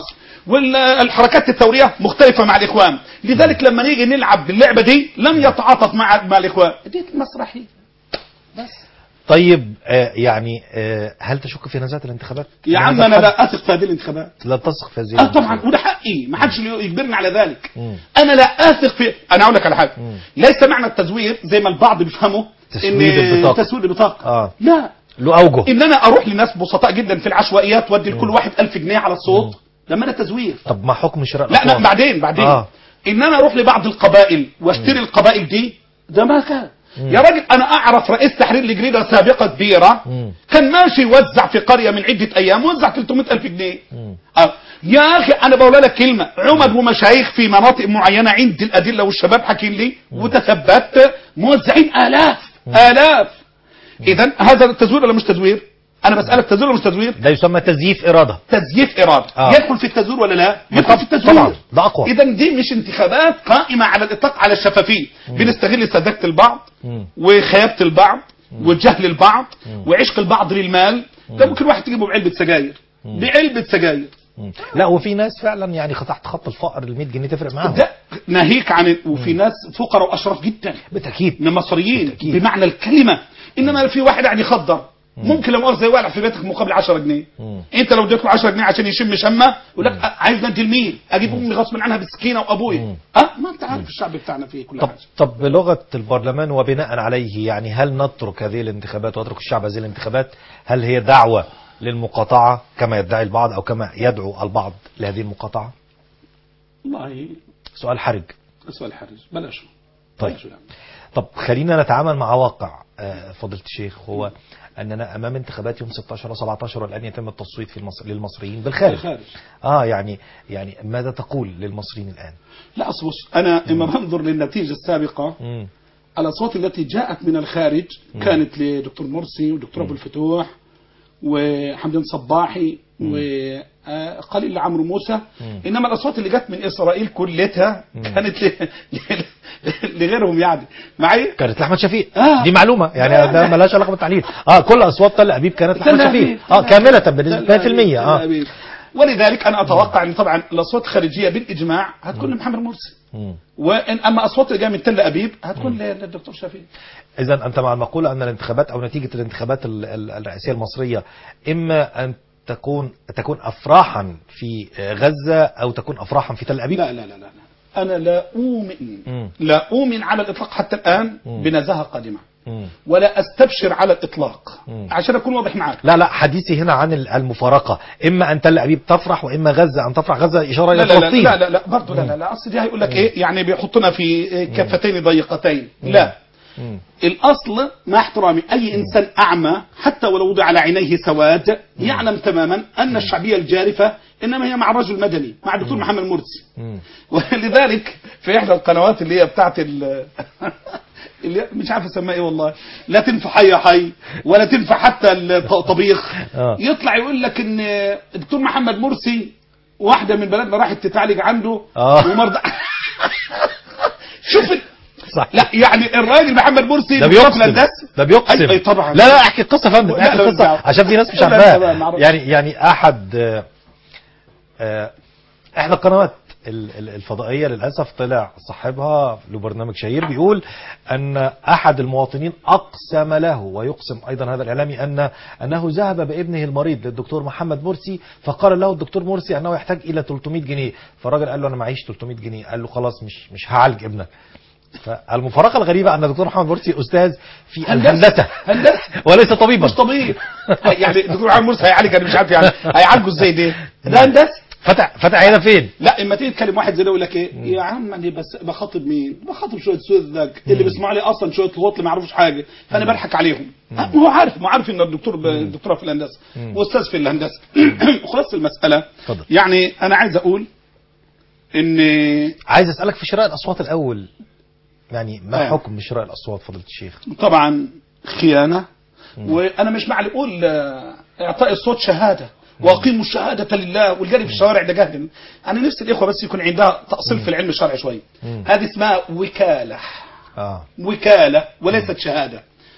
والحركات الثوريه مختلفه مع الاخوان. لذلك لما نيجي نلعب باللعبه دي لم يتعاطف مع مع الاخوان. دي مسرحيه بس. طيب آه يعني آه هل تشك في نزاهة الانتخابات؟ يا عم انا لا اثق في هذه الانتخابات. لا تثق في هذه اه طبعا، وده حقي، ما حدش يجبرني على ذلك. مم. انا لا اثق في. انا اقول لك على حاجه، مم. ليس معنى التزوير زي ما البعض بيفهمه تسويد البطاقة. تسويد البطاقه. اه لا، له اوجه. ان انا اروح لناس بسطاء جدا في العشوائيات وادي لكل واحد ألف جنيه على الصوت، لما انا تزوير. طب ما حكم شراء لا لا الأصوات؟ بعدين بعدين آه. ان انا اروح لبعض القبائل واشتري القبائل دي، ده ما كان. يا راجل انا اعرف رئيس تحرير لجريده سابقه كبيره مم. كان ماشي يوزع في قريه من عده ايام وزع ثلاثمائة ألف جنيه. مم. آه. يا اخي انا بقول لك كلمه، عمد ومشايخ في مناطق معينه عندي الادله والشباب حاكين لي وتثبت موزعين الاف الاف. اذا هذا تزوير ولا مش تزوير؟ انا بسالك تزوير ولا مش تزوير؟ ده يسمى تزييف إرادة. تزييف اراده. آه. يدخل في التزوير ولا لا؟ يدخل في التزوير طبعا ده أقوى. اذا دي مش انتخابات قائمه على الاطلاق على الشفافيه. بنستغل سذاجه البعض مم. وخيابه البعض وجهل البعض وعشق البعض للمال. ده ممكن واحد تجيبه بعلبه سجاير، بعلبه سجاير. مم. لا وفي ناس فعلا يعني تحت خط الفقر ال مية جنيه تفرق معاهم. ده ناهيك عن، وفي ناس فقراء واشراف جدا بالتأكيد. من المصريين بالتأكيد. بمعنى الكلمه. انما في واحد قاعد يخدر ممكن لو مؤاخذه يولع في بيتك مقابل عشرة جنيه. مم. انت لو اديت له عشرة جنيه عشان يشم شمه يقول لك عايز ندي لمين؟ اجيب امي غصب عنها بالسكينه وابويا. اه ما انت عارف الشعب بتاعنا فيه كل طب حاجه. طب بلغة البرلمان وبناء عليه يعني هل نترك هذه الانتخابات ويترك الشعب هذه الانتخابات؟ هل هي دعوة للمقاطعة كما يدعي البعض أو كما يدعو البعض لهذه المقاطعة؟ والله سؤال حرج. سؤال حرج، بلاش. طيب بلاش يعني. طب خلينا نتعامل مع واقع فضيلة الشيخ هو أننا أمام انتخابات يوم ستة عشر وسبعة عشر والآن يتم التصويت في المصر للمصريين بالخارج. بالخارج. آه يعني يعني ماذا تقول للمصريين الآن؟ لا أصبص أنا إما بنظر للنتيجة السابقة مم. الأصوات التي جاءت من الخارج كانت لدكتور مرسي ودكتور أبو الفتوح وحمدان صباحي وقليل لعمرو موسى. إنما الأصوات اللي جت من إسرائيل كلها كانت ل- ل- لغيرهم يعني معي. كانت لأحمد شفيق. آه. دي معلومة يعني آه. ده ملهاش علاقة بالتعليل. اه كل أصوات تل أبيب كانت لأحمد تل شفيق. أبيب. اه تل كاملة أبيب. بالنسبة تل في المية. أبيب. اه تل أبيب. ولذلك أنا أتوقع أن طبعا الأصوات الخارجية بالإجماع هتكون لمحمد مرسي. مم. وإن أما أصوات اللي جايه من تل أبيب هتكون للدكتور شفيق. إذا أنت مع المقولة أن الانتخابات أو نتيجة الانتخابات ال- ال- الرئاسية المصرية إما أن تكون تكون أفراحا في غزة أو تكون أفراحا في تل أبيب. لا لا لا لا لا. أنا لا أؤمن مم. لا أؤمن على الإطلاق حتى الآن مم. بنزاهة قادمة مم. ولا أستبشر على الإطلاق مم. عشان أكون واضح معاك. لا لا حديثي هنا عن المفارقة، إما أن تل أبيب تفرح وإما غزة أن تفرح. غزة إشارة لا إلى لا لا فلسطين. لا لا, لا برضه لا لا لا أصل دي هيقول لك إيه يعني بيحطنا في كفتين ضيقتين. لا مم. الأصل مع احترامي أي إنسان أعمى حتى ولو وضع على عينيه سواد يعلم تماما أن الشعبية الجارفة إنما هي مع الرجل المدني مع الدكتور محمد مرسي. مم. ولذلك في إحدى القنوات اللي هي بتاعت ال اللي مش عارف اسمها ايه والله، لا تنفع حي حي ولا تنفع حتى الطبيخ. آه. يطلع يقول لك ان الدكتور محمد مرسي واحده من بلدنا راحت تتعالج عنده آه. ومرضى. شوف ال- صح. لا يعني الراجل محمد مرسي ده بيروح بيقسم للناس. ده بيقسم أي- أي طبعا. لا لا احكي القصه يا فندم، لا، احكي لا، القصه لا. عشان في ناس مش لا، لا، لا، عارفاها. معروف. يعني يعني احد آه، آه، احدى القنوات ال- ال- الفضائيه للاسف طلع صاحبها له برنامج شهير بيقول ان احد المواطنين اقسم له ويقسم ايضا هذا الاعلامي ان انه ذهب بابنه المريض للدكتور محمد مرسي فقال له الدكتور مرسي انه يحتاج الى ثلاثمائة جنيه، فالراجل قال له انا معيش ثلاثمائة جنيه، قال له خلاص مش مش هعالج ابنك. فالمفارقه الغريبه ان الدكتور محمد مرسي استاذ في الهندسه هندسه وليس طبيبا. مش طبيب. يعني الدكتور محمد مرسي هيعالج انا مش عارف يعني هيعالجه ازاي ده؟ ده هندسه. فتح فتح هنا فين؟ لا اما تيجي تكلم واحد زي ده يقول لك ايه يا عم انا بس بخاطب مين؟ بخاطب شويه سذج اللي بيسمعوا لي اصلا شويه لغات اللي ما يعرفوش حاجه فانا بضحك عليهم. ما هو عارف ما عارف ان الدكتور دكتوراه في الهندسه واستاذ في الهندسه. خلاص المساله اتفضل. يعني انا عايز اقول ان عايز اسالك في شراء الاصوات الاول، يعني ما آه. حكم شراء الاصوات فضيله الشيخ؟ طبعا خيانه وانا مش مع اللي يقول آه، اعطاء الصوت شهاده واقيموا الشهاده لله والجري في الشوارع ده جهل. انا نفسي الاخوه بس يكون عندها تاصيل في العلم الشرعي شويه. هذه اسمها وكاله اه وكاله وليست شهاده.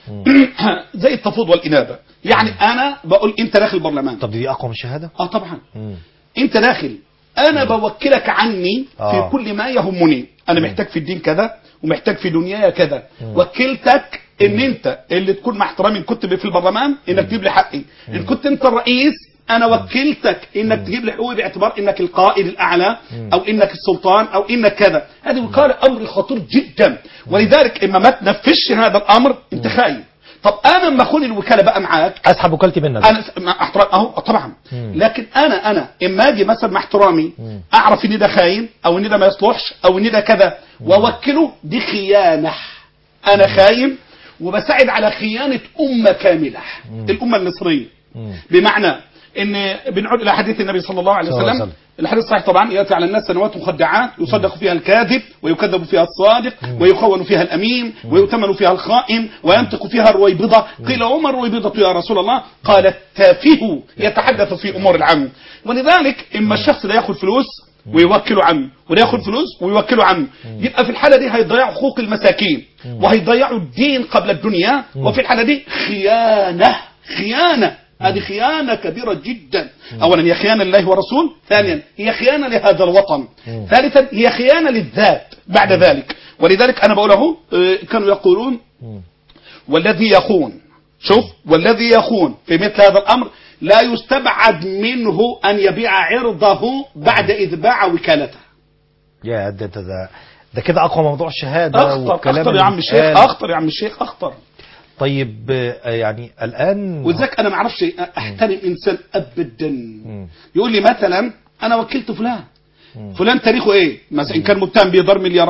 زي التفويض والانابه. يعني انا بقول انت داخل البرلمان. طب دي اقوى من الشهاده؟ اه طبعا. مم. انت داخل انا بوكلك عني آه. في كل ما يهمني. انا محتاج في الدين كذا ومحتاج في دنياي كذا. وكلتك ان انت اللي تكون مع احترامي ان كنت في البرلمان انك تجيب لي حقي. ان كنت انت الرئيس انا وكلتك انك تجيب لي حقوقي باعتبار انك القائد الاعلى او انك السلطان او انك كذا. هذه وكاله امر خطير جدا. ولذلك اما ما تنفذش هذا الامر انت خايف. طب انا لما اخون الوكاله بقى معاك اسحب وكالتي منك. انا مع احترام اهو طبعا. لكن انا انا اما اجي مثلا مع احترامي اعرف ان ده خاين او ان ده ما يصلحش او ان ده كذا واوكله دي خيانه. انا خاين وبساعد على خيانه امه كامله الامه المصريه. بمعنى ان بنعود الى حديث النبي صلى الله عليه صلى الله عليه وسلم. وسلم. الحديث صحيح طبعا ياتي على الناس سنوات مخدعات يصدق فيها الكاذب ويكذب فيها الصادق ويخون فيها الامين ويؤتمن فيها الخائن وينطق فيها الرويبضه. قيل وما الرويبضه يا رسول الله؟ قال التافه يتحدث في امور العام. ولذلك اما الشخص ده ياخذ فلوس ويوكلوا عنه وده ياخذ فلوس ويوكلوا عنه يبقى في الحاله دي هيضيعوا حقوق المساكين وهيضيعوا الدين قبل الدنيا. وفي الحاله دي خيانه خيانه. هذه خيانة كبيرة جدا. أولا هي خيانة لله ورسول. ثانيا هي خيانة لهذا الوطن. ثالثا هي خيانة للذات بعد ذلك. ولذلك أنا بقوله كانوا يقولون والذي يخون شوف والذي يخون في مثل هذا الأمر لا يستبعد منه أن يبيع عرضه بعد إذ باع وكالته. يا ده ده ده, ده كده اقوى موضوع الشهاده. أخطر والكلام أخطر يا عم الشيخ اللي أخطر يا عم الشيخ أخطر. طيب آه، يعني الان وذاك انا ما اعرفش احترم انسان ابدا يقول لي مثلا انا وكلت فلان فلان تاريخه ايه مثلا ان كان متهم بيضر مليارات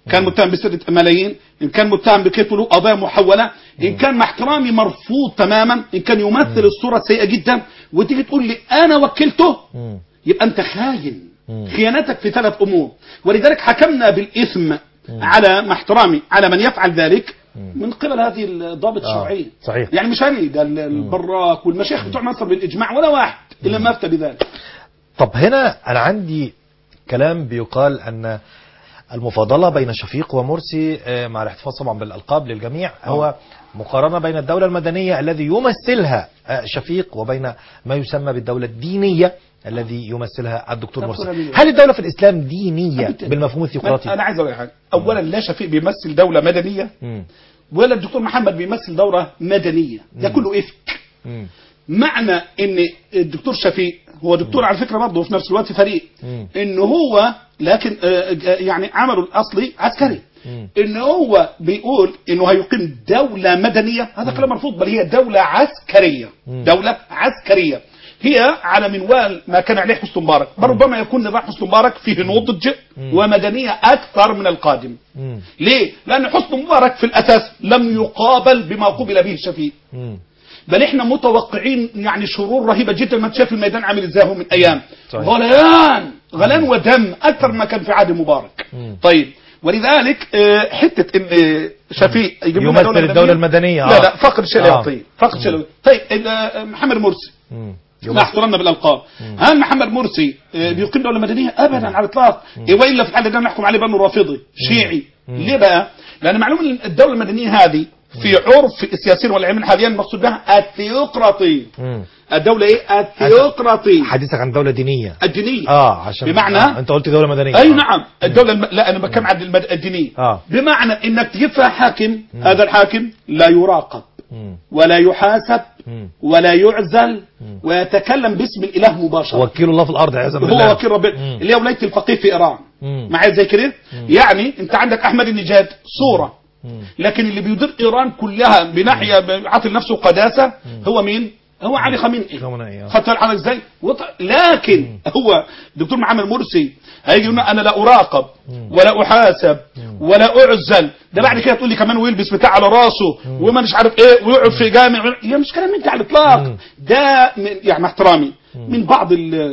كان متهم بسرقة ملايين، إن كان متهم بكتله قضايا محولة، إن كان مع احترامي مرفوض تماما، إن كان يمثل الصورة سيئة جدا، وتيجي تقول لي أنا وكلته، يبقى أنت خاين. خيانتك في ثلاث أمور، ولذلك حكمنا بالإثم على مع احترامي على من يفعل ذلك من قبل هذه الضابط آه. الشرعية. صحيح. يعني مش أنا، ده البراك والمشايخ بتوع مصر بالإجماع ولا واحد إلا ما أفتى بذلك. طب هنا أنا عندي كلام بيقال أن المفاضلة بين شفيق ومرسي مع الاحتفاظ طبعا بالألقاب للجميع هو مقارنة بين الدولة المدنية الذي يمثلها شفيق وبين ما يسمى بالدولة الدينية الذي يمثلها الدكتور مرسي. هل الدولة في الإسلام دينية بالمفهوم الثيوقراطي؟ أنا عايز أقول حاجة. أولا لا شفيق بيمثل دولة مدنية مم. ولا الدكتور محمد بيمثل دولة مدنية، ده كله إفك. مم. معنى ان الدكتور شفيق هو دكتور على فكرة برضه وفي نفس الوقت فريق، مم. ان هو لكن يعني عمله الاصلي عسكري، مم. ان هو بيقول انه هيقيم دولة مدنية، هذا كلام مرفوض، بل هي دولة عسكرية. مم. دولة عسكرية هي على منوال ما كان عليه حسني مبارك، بل ربما يكون نظام حسني مبارك فيه نضج ومدنية اكثر من القادم. مم. ليه؟ لان حسني مبارك في الاساس لم يقابل بما قبل به شفيق، مم. بل احنا متوقعين يعني شرور رهيبه جدا. ما شاف الميدان عامل ازاي هو من ايام صحيح. غليان غليان ودم اكثر ما كان في عهد مبارك. مم. طيب ولذلك حته ان شفيق يجيب لنا يمثل الدولة المدنية. لا لا فقد الشيء لا آه. يعطيه، فقد الشيء لا يعطيه. طيب محمد مرسي لا احترمنا بالالقاب، هل محمد مرسي بيقيم دوله مدنيه؟ ابدا على الاطلاق، والا في الحاله ده نحكم عليه بانه رافضي شيعي. ليه بقى؟ لان معلوم ان الدوله المدنيه هذه في عرف السياسيين والعلميين حاليا المقصود بها الثيوقراطي. الدولة ايه؟ الثيوقراطي. حديثك عن دولة دينية. الدينية. اه عشان بمعنى آه. انت قلت دولة مدنية. اي آه. نعم الدولة الم... لا انا بتكلم عن المد... الدينية. آه. بمعنى انك تجيب فيها حاكم، مم. هذا الحاكم لا يراقب مم. ولا يحاسب مم. ولا يعزل مم. ويتكلم باسم الاله مباشرة. وكيل الله في الارض عياذا بالله. هو وكيل ربنا اللي هي ولاية الفقيه في ايران. معايا زي كده؟ يعني انت عندك احمد النجاد صورة، لكن اللي بيدير ايران كلها بناحيه عاطل نفسه قداسه هو مين؟ هو علي خامنئي. خدت بالك ازاي؟ وط... لكن مم. هو دكتور محمد مرسي هيجي يقول انا لا اراقب مم. ولا احاسب مم. ولا اعزل، ده بعد كده تقول لي كمان ويلبس بتاع على راسه وما مش عارف ايه ويقعد في جامع، يا مش كلام انت على الاطلاق. ده من يعني مع احترامي من بعض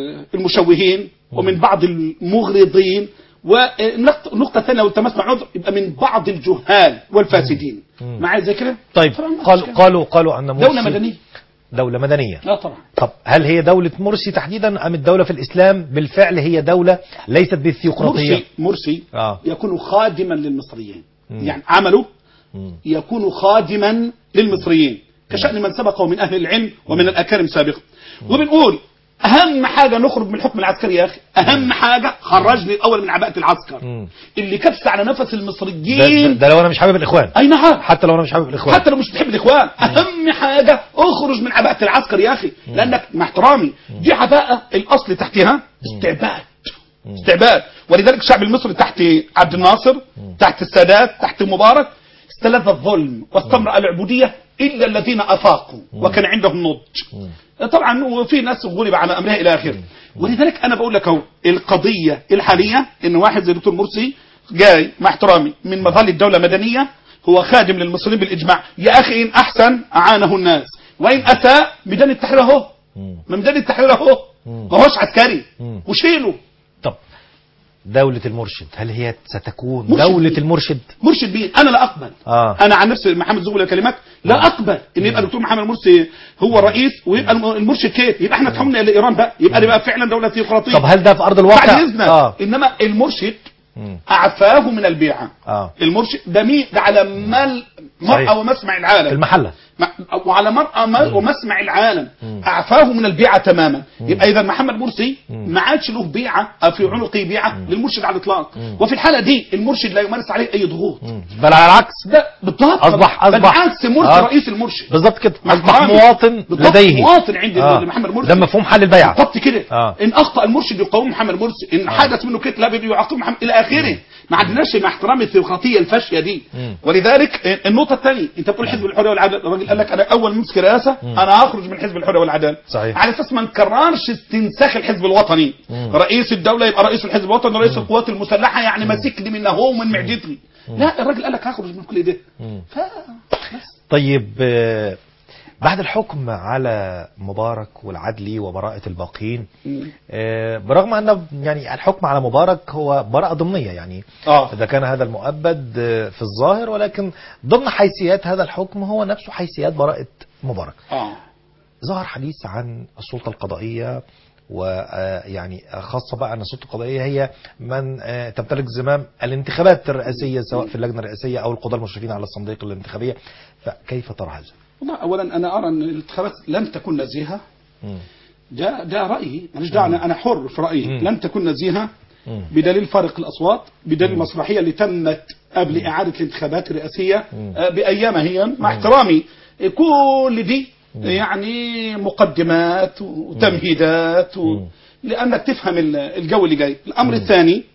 المشوهين ومن بعض المغرضين، والنقطة الثانية لو تمسنا عذر يبقى من بعض الجهال والفاسدين. معايا زي كده؟ طيب قالوا قالوا قالوا ان مرسي دولة مدنية. دولة مدنية. لا طبعا. طب هل هي دولة مرسي تحديدا ام الدولة في الاسلام بالفعل هي دولة ليست بالثيوقراطية؟ مرسي مرسي آه. يكون خادما للمصريين. مم. يعني عمله مم. يكون خادما للمصريين كشأن من سبقه من اهل العلم ومن الاكارم سابقا. وبنقول اهم حاجه نخرج من الحكم العسكري يا اخي، اهم حاجه خرجني الاول من عباءه العسكر مم. اللي كبس على نفس المصريين. ده, ده لو انا مش حابب الاخوان. اي نعم، حتى لو انا مش حابب الاخوان، حتى لو مش بتحب الاخوان، اهم حاجه اخرج من عباءه العسكر يا اخي، لانك مع احترامي دي عباءه الاصل تحتها استعباد. استعباد. ولذلك الشعب المصري تحت عبد الناصر، تحت السادات، تحت مبارك استلذ الظلم واستمر العبوديه الا الذين افاقوا وكان عندهم نضج. طبعا وفي ناس غلب على امرها الى اخره. ولذلك انا بقول لك اهو القضيه الحاليه ان واحد زي الدكتور مرسي جاي مع احترامي من مظله الدوله المدنيه، هو خادم للمصريين بالاجماع. يا اخي ان احسن اعانه الناس وان اساء ميدان التحرير اهو، من ميدان التحرير اهو، ما هوش عسكري وشيله. طب دولة المرشد هل هي ستكون دولة بيه. المرشد؟ مرشد بيه انا لا اقبل. آه. انا عن نفسي محمد زغل الكلمات لا آه. اقبل ان يبقى الدكتور محمد مرسي هو رئيس ويبقى المرشد كيف؟ يبقى احنا تحولنا الى ايران بقى، يبقى نبقى فعلا دولة ثيوقراطية. طب هل ده في ارض الواقع؟ بعد اذنك. آه. انما المرشد اعفاه من البيعة. آه. المرشد ده مين؟ ده على مال مرأى ومسمع العالم في المحلة، وعلى مرأى ومسمع العالم اعفاه من البيعة تماما. يبقى اذا محمد مرسي ما عادش له بيعة في عنقه بيعة للمرشد على الاطلاق. وفي الحالة دي المرشد لا يمارس عليه اي ضغوط، بل على العكس ده بالضبط اصبح اصبح بالعكس مرسي آه. رئيس المرشد بالضبط كده، اصبح مواطن لديه مواطن عند آه. محمد مرسي. ده مفهوم حل البيعة بالضبط كده. آه. ان اخطأ المرشد يقاوم محمد مرسي، ان آه. حدث منه كده لا بده يعاقب محمد الى اخره. ما عندناش مع احترام الثيوقراطيه الفاشيه دي. مم. ولذلك النقطه الثانيه انت بتقول حزب الحريه والعداله، الراجل الراجل قال لك انا اول ما امسك رئاسه انا هخرج من حزب الحريه والعداله، صحيح. على اساس ما نكررش استنساخ الحزب الوطني. مم. رئيس الدوله يبقى رئيس الحزب الوطني، رئيس القوات المسلحه، يعني ماسكني من هو ومن معدتي. لا، الراجل قال لك هخرج من كل ده. ف بس. طيب آه، بعد الحكم على مبارك والعدلي وبراءة الباقين، آه، برغم أن يعني الحكم على مبارك هو براءة ضمنية، يعني اه إذا كان هذا المؤبد آه، في الظاهر، ولكن ضمن حيثيات هذا الحكم هو نفسه حيثيات براءة مبارك. اه ظهر حديث عن السلطة القضائية، ويعني خاصة بقى أن السلطة القضائية هي من آه، تمتلك زمام الانتخابات الرئاسية، سواء في اللجنة الرئاسية أو القضاة المشرفين على الصناديق الانتخابية. فكيف ترى هذا؟ والله اولا انا ارى ان الانتخابات لم تكن نزيهه. مم. ده ده رايي، ماليش دعوه، انا انا حر في رايي. مم. لم تكن نزيهه مم. بدليل فارق الاصوات، بدليل المسرحيه اللي تمت قبل اعاده الانتخابات الرئاسيه آه، بايامها هي، مع احترامي كل دي يعني مقدمات وتمهيدات و... لانك تفهم ال- الجو اللي جاي. الامر الثاني،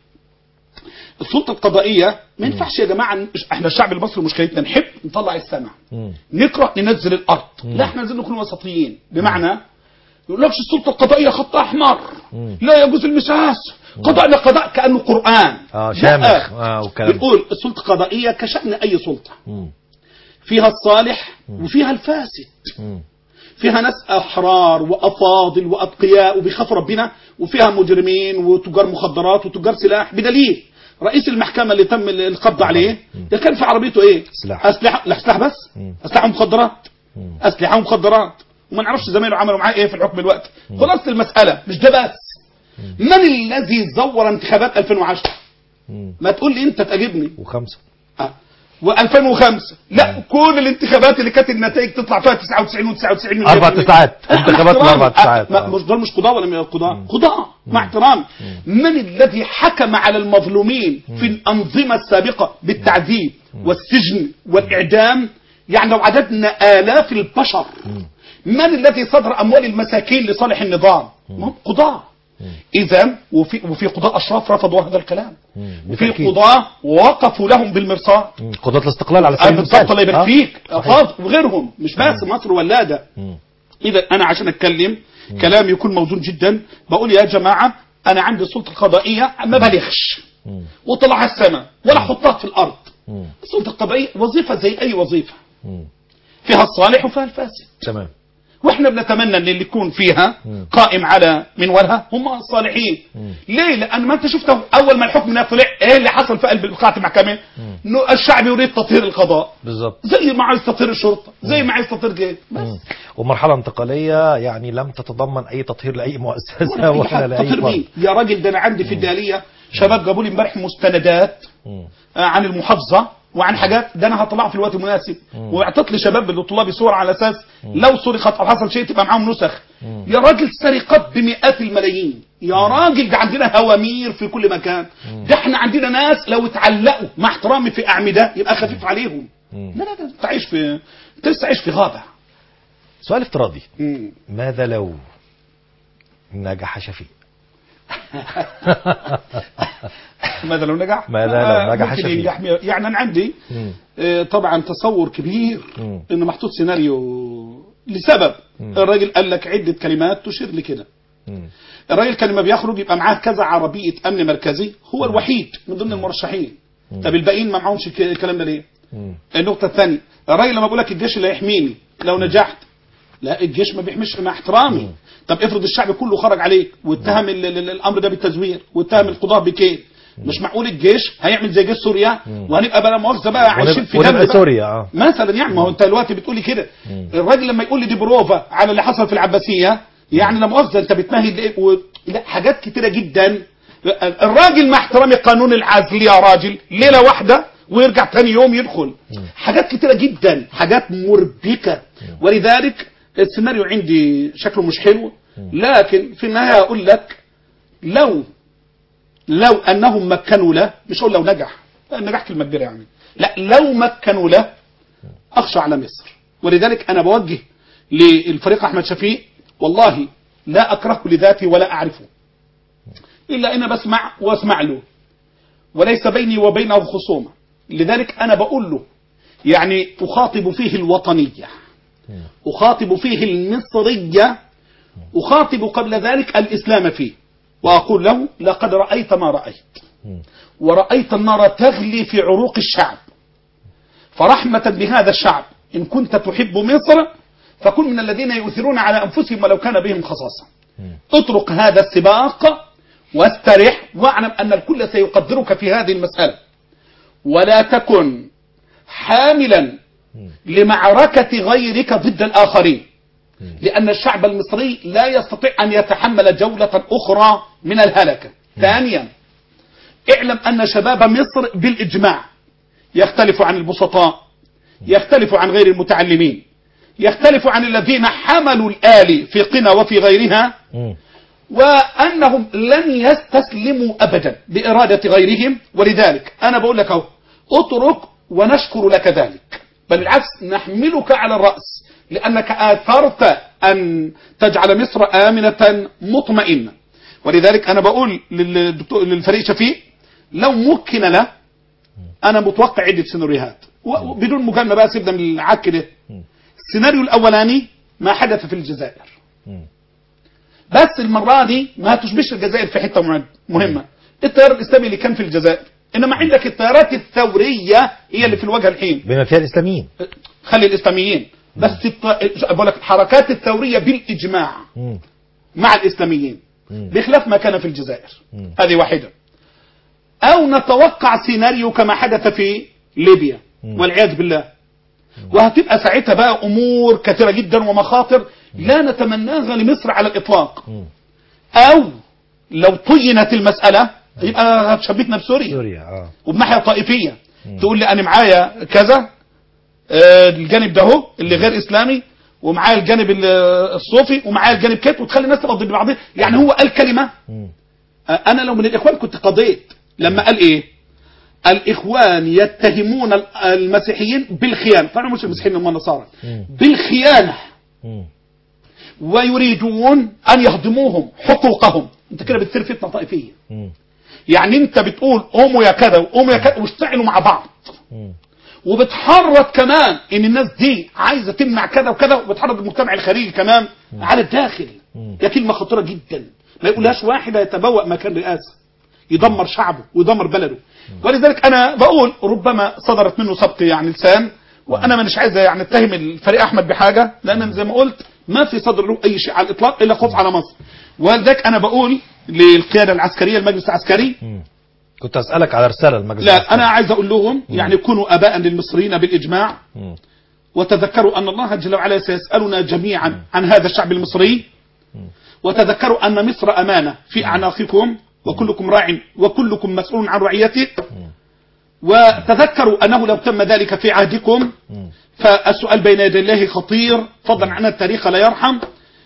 السلطه القضائيه ما ينفعش يا جماعه، احنا الشعب المصري مشكلتنا نحب نطلع السمع، مم. نكره ننزل الارض. لا، احنا لازم نكون وسطيين، بمعنى يقول لكش السلطه القضائيه خط احمر، لا يجوز المساس، قضاء لقضاء كانه قران. اه لا. شامخ اه وكلام. بنقول السلطه القضائيه كشان اي سلطه، مم. فيها الصالح وفيها الفاسد، مم. فيها ناس احرار وافاضل واتقياء وبيخافوا ربنا، وفيها مجرمين وتجار مخدرات وتجار سلاح. بدليل رئيس المحكمه اللي تم القبض عليه ده كان في عربيته ايه؟ سلاح. اسلحه. لا سلاح بس، مم. اسلحه ومخدرات، مم. اسلحه ومخدرات، وما نعرفش زمايله عملوا معاه ايه في الحكم الوقت. خلاصه المساله مش ده بس، من الذي زور انتخابات ألفين وعشرة؟ مم. ما تقول لي انت تجيبني. وخمسة. آه. و2005 لا، كل الانتخابات اللي كانت النتائج تطلع فيها تسعة وتسعين و99 من أربع تسعات انتخابات أربع تسعات. ما- مش دول مش قضاة ولا من القضاة، قضاة مع احترام. من الذي حكم على المظلومين في الأنظمة السابقة بالتعذيب والسجن والإعدام؟ يعني لو عددنا آلاف البشر، من الذي صدر أموال المساكين لصالح النظام؟ ما هم قضاة. إذا وفي وفي قضاة أشراف رفضوا هذا الكلام، وفي بالتأكيد. قضاة وقفوا لهم بالمرصاد. مم. قضاة الاستقلال على سبيل أنا المثال. بالضبط، الله يبارك آه. فيك، صحيح. أفاض وغيرهم، مش بس مصر ولاده. مم. إذا أنا عشان أتكلم كلام يكون موزون جدا، بقول يا جماعة أنا عندي السلطة القضائية ما بلغش مم. وطلع السماء ولا حطها في الأرض. مم. السلطة القضائية وظيفة زي أي وظيفة، مم. فيها الصالح وفيها الفاسد، تمام. واحنا بنتمنى ان اللي يكون فيها مم. قائم على منولها هم الصالحين. مم. ليه؟ لان ما انت شفته اول ما الحكم ده طلع ايه اللي حصل في قلب قاعه المحكمه؟ انه الشعب يريد تطهير القضاء، بالظبط. زي ما عايز تطهير الشرطه، زي ما عايز تطهير جيش. بس مم. ومرحلة انتقالية يعني لم تتضمن أي تطهير لأي مؤسسة ولا ولا لأي تطهير فرد. مين؟ يا راجل ده انا عندي في الداليه شباب جابوا لي امبارح مستندات مم. آه، عن المحافظه وعن حاجات، ده انا هطلعها في الوقت المناسب. واعطيت لي شباب لطلابي صور على اساس لو سرقت او حصل شيء تبقى معاهم نسخ. يا راجل سرقات بمئات الملايين، يا راجل ده عندنا هوامير في كل مكان، ده احنا عندنا ناس لو اتعلقوا مع احترامي في اعمده يبقى خفيف عليهم. لا لا لا، انت عايش في انت لسه عايش في غابه. سؤال افتراضي، مم. ماذا لو نجح شفيق؟ ماذا لو نجح؟ ماذا لو آه، نجح ممكن شفيق؟ ينجح مية- يعني انا عندي مم. آه، طبعا تصور كبير مم. انه محطوط سيناريو لسبب. الراجل قال لك عده كلمات تشير لكده. مم. الراجل كان لما بيخرج يبقى معاه كذا عربيه امن مركزي، هو الوحيد من ضمن المرشحين. طب الباقيين ما معهمش الك- الكلام ده ليه؟ مم. النقطه الثانيه، الراجل لما بيقول لك الجيش اللي هيحميني لو نجحت، لا الجيش ما بيحميش مع احترامي. طب افرض الشعب كله خرج عليك واتهم ال- ال- الامر ده بالتزوير واتهم القضاه بكيد، مش معقول الجيش هيعمل زي جيش سوريا وهنبقى بلا مؤاخذه بقى عايشين في ونبقى دم بقى. سوريا اه مثلا يعني، ما هو انت دلوقتي بتقول لي كده، الراجل لما يقول لي دي بروفا على اللي حصل في العباسيه، يعني لا مؤاخذه انت بتمهد ايه و... لا حاجات كتيره جدا. الراجل مع احترامي قانون العزل يا راجل ليله واحده ويرجع ثاني يوم يدخل. حاجات كتيره جدا، حاجات مربكه. ولذلك السيناريو عندي شكله مش حلو، لكن في النهايه اقول لك لو لو انهم مكنوا له، مش هقول لو نجح، لا النجاح كلمه كبيره يعني، لا لو مكنوا له اخشى على مصر. ولذلك انا بوجه للفريق احمد شفيق، والله لا اكرهه لذاتي ولا اعرفه، الا انا بسمع واسمع له، وليس بيني وبينه خصومه. لذلك انا بقول له يعني اخاطب فيه الوطنيه، أخاطب فيه المصرية، أخاطب قبل ذلك الإسلام فيه، وأقول له لقد رأيت ما رأيت، ورأيت النار تغلي في عروق الشعب، فرحمة بهذا الشعب إن كنت تحب مصر فكن من الذين يؤثرون على أنفسهم ولو كان بهم خصاصة. اترك هذا السباق واسترح، واعلم أن الكل سيقدرك في هذه المسألة، ولا تكن حاملا لمعركة غيرك ضد الآخرين، لأن الشعب المصري لا يستطيع أن يتحمل جولة أخرى من الهلكة. ثانيا، اعلم أن شباب مصر بالإجماع يختلف عن البسطاء، يختلف عن غير المتعلمين، يختلف عن الذين حملوا الآلي في قنا وفي غيرها، وأنهم لن يستسلموا أبدا بإرادة غيرهم. ولذلك أنا بقول لك أهو، اترك ونشكر لك ذلك، بل العكس نحملك على الرأس، لأنك آثرت أن تجعل مصر آمنة مطمئنة. ولذلك أنا بقول للدكتور للفريق شفيق لو ممكن له، أنا متوقع عدة سيناريوهات بدون مجاملة بقى، سيبنا من العك ده. السيناريو الأولاني ما حدث في الجزائر، بس المرة دي ما تشبهش الجزائر في حتة مهمة، التيار الإسلامي اللي كان في الجزائر، إنما عندك التيارات الثورية هي اللي في الوجه الحين بما فيها الإسلاميين. خلي الإسلاميين بس بقول لك الحركات الثورية بالإجماع مم. مع الإسلاميين مم. بخلاف ما كان في الجزائر. مم. هذه واحدة. أو نتوقع سيناريو كما حدث في ليبيا مم. والعياذ بالله، وهتبقى ساعتها بقى أمور كثيرة جدا ومخاطر لا نتمناها لمصر على الإطلاق. مم. أو لو طينت المسألة يبقى هتشبكنا بسوريا سوريا اه وبناحية طائفية. مم. تقول لي أنا معايا كذا، آه الجانب ده هو اللي غير إسلامي، ومعايا الجانب الصوفي، ومعايا الجانب كت، وتخلي الناس تبقى ضد بعضها. يعني هو قال كلمة، مم. آه أنا لو من الإخوان كنت قضيت لما قال إيه؟ الإخوان يتهمون المسيحيين بالخيانة، طبعا مش المسيحيين هم النصارى، مم. بالخيانة، مم. ويريدون أن يهضموهم حقوقهم. أنت كده بتصير فتنة طائفية. مم. يعني أنت بتقول قوموا يا كذا وقوموا يا كذا واشتغلوا مع بعض، مم. وبتحرض كمان ان الناس دي عايزه تمنع كذا وكذا، وبتحرض المجتمع الخارجي كمان مم. على الداخل. مم. هي كلمه خطيره جدا، ما يقولهاش واحد يتبوأ مكان رئاسه يدمر شعبه ويدمر بلده. ولذلك انا بقول ربما صدرت منه سبق يعني لسان، وانا مش عايز يعني اتهم الفريق احمد بحاجه، لان زي ما قلت ما في صدر له اي شيء على الاطلاق الا خوف على مصر. ولذلك انا بقول للقياده العسكريه، المجلس العسكري، مم. كنت أسألك على رسالة المجلس لا العسكري. انا عايز اقول لهم يعني كونوا اباء للمصريين بالاجماع، مم. وتذكروا أن الله جل وعلا سيسألنا جميعا عن هذا الشعب المصري، وتذكروا أن مصر أمانة في أعناقكم، وكلكم راع وكلكم مسؤول عن رعيته، وتذكروا أنه لو تم ذلك في عهدكم فالسؤال بين يدي الله خطير، فضلا عن التاريخ لا يرحم.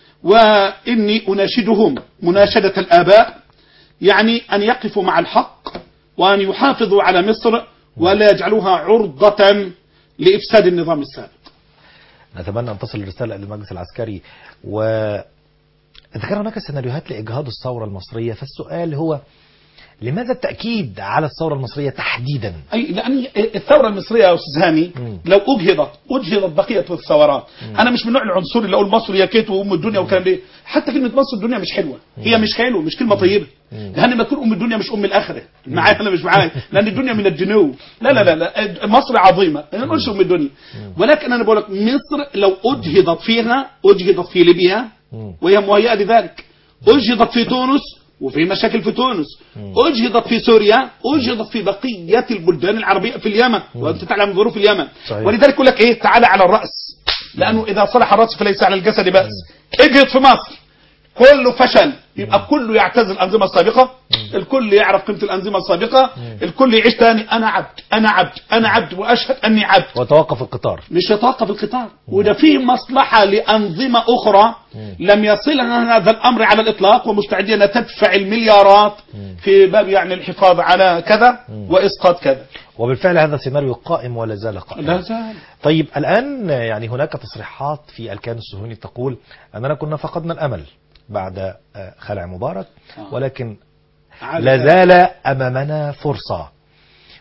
وإني أناشدهم مناشدة الآباء، يعني أن يقفوا مع الحق وأن يحافظوا على مصر ولا يجعلوها عرضة لإفساد النظام السابق. نتمنى أن تصل الرسالة للمجلس العسكري. وإذا كان هناك سيناريوهات لإجهاض الثورة المصرية، فالسؤال هو لماذا التأكيد على الثورة المصرية تحديدا؟ أي لأن الثورة المصرية يا أستاذ هاني لو أجهضت أجهضت بقية الثورات. مم. أنا مش من نوع العنصري اللي أقول مصر يا كيت وأم الدنيا والكلام ده. حتى كلمة مصر الدنيا مش حلوة، هي مش حلوة، مش كلمة طيبة. لأن ما تكون أم الدنيا مش أم الآخرة، معايا أنا مش معايا، لأن الدنيا من الجنوب. لا لا لا لا مصر عظيمة، ما نقولش أم الدنيا. ولكن أنا بقول لك مصر لو أجهضت فيها، أجهضت في ليبيا وهي مهيئة لذلك، أجهضت في تونس وفي مشاكل في تونس، أجهضت في سوريا، أجهضت في بقية البلدان العربية، في اليمن، وأنت تعلم ظروف اليمن. صحيح. ولذلك يقول لك إيه، تعالى على الرأس، لأنه إذا صلح الرأس فليس على الجسد بأس. اجهض في مصر كله فشل، يبقى كله يعتزل الأنظمة السابقة، الكل يعرف قيمة الأنظمة السابقة، الكل يعيش تاني أنا عبد أنا عبد أنا عبد وأشهد أني عبد، وتوقف القطار. مش يتوقف القطار. وده فيه مصلحة لأنظمة أخرى لم يصلها هذا الأمر على الإطلاق، ومستعدين تدفع المليارات في باب يعني الحفاظ على كذا وإسقاط كذا. وبالفعل هذا السيناريو قائم ولا زال قائم. لا زال. طيب الآن يعني هناك تصريحات في الكيان الصهيوني تقول أننا كنا فقدنا الأمل بعد خلع مبارك، ولكن لا زال أمامنا فرصة.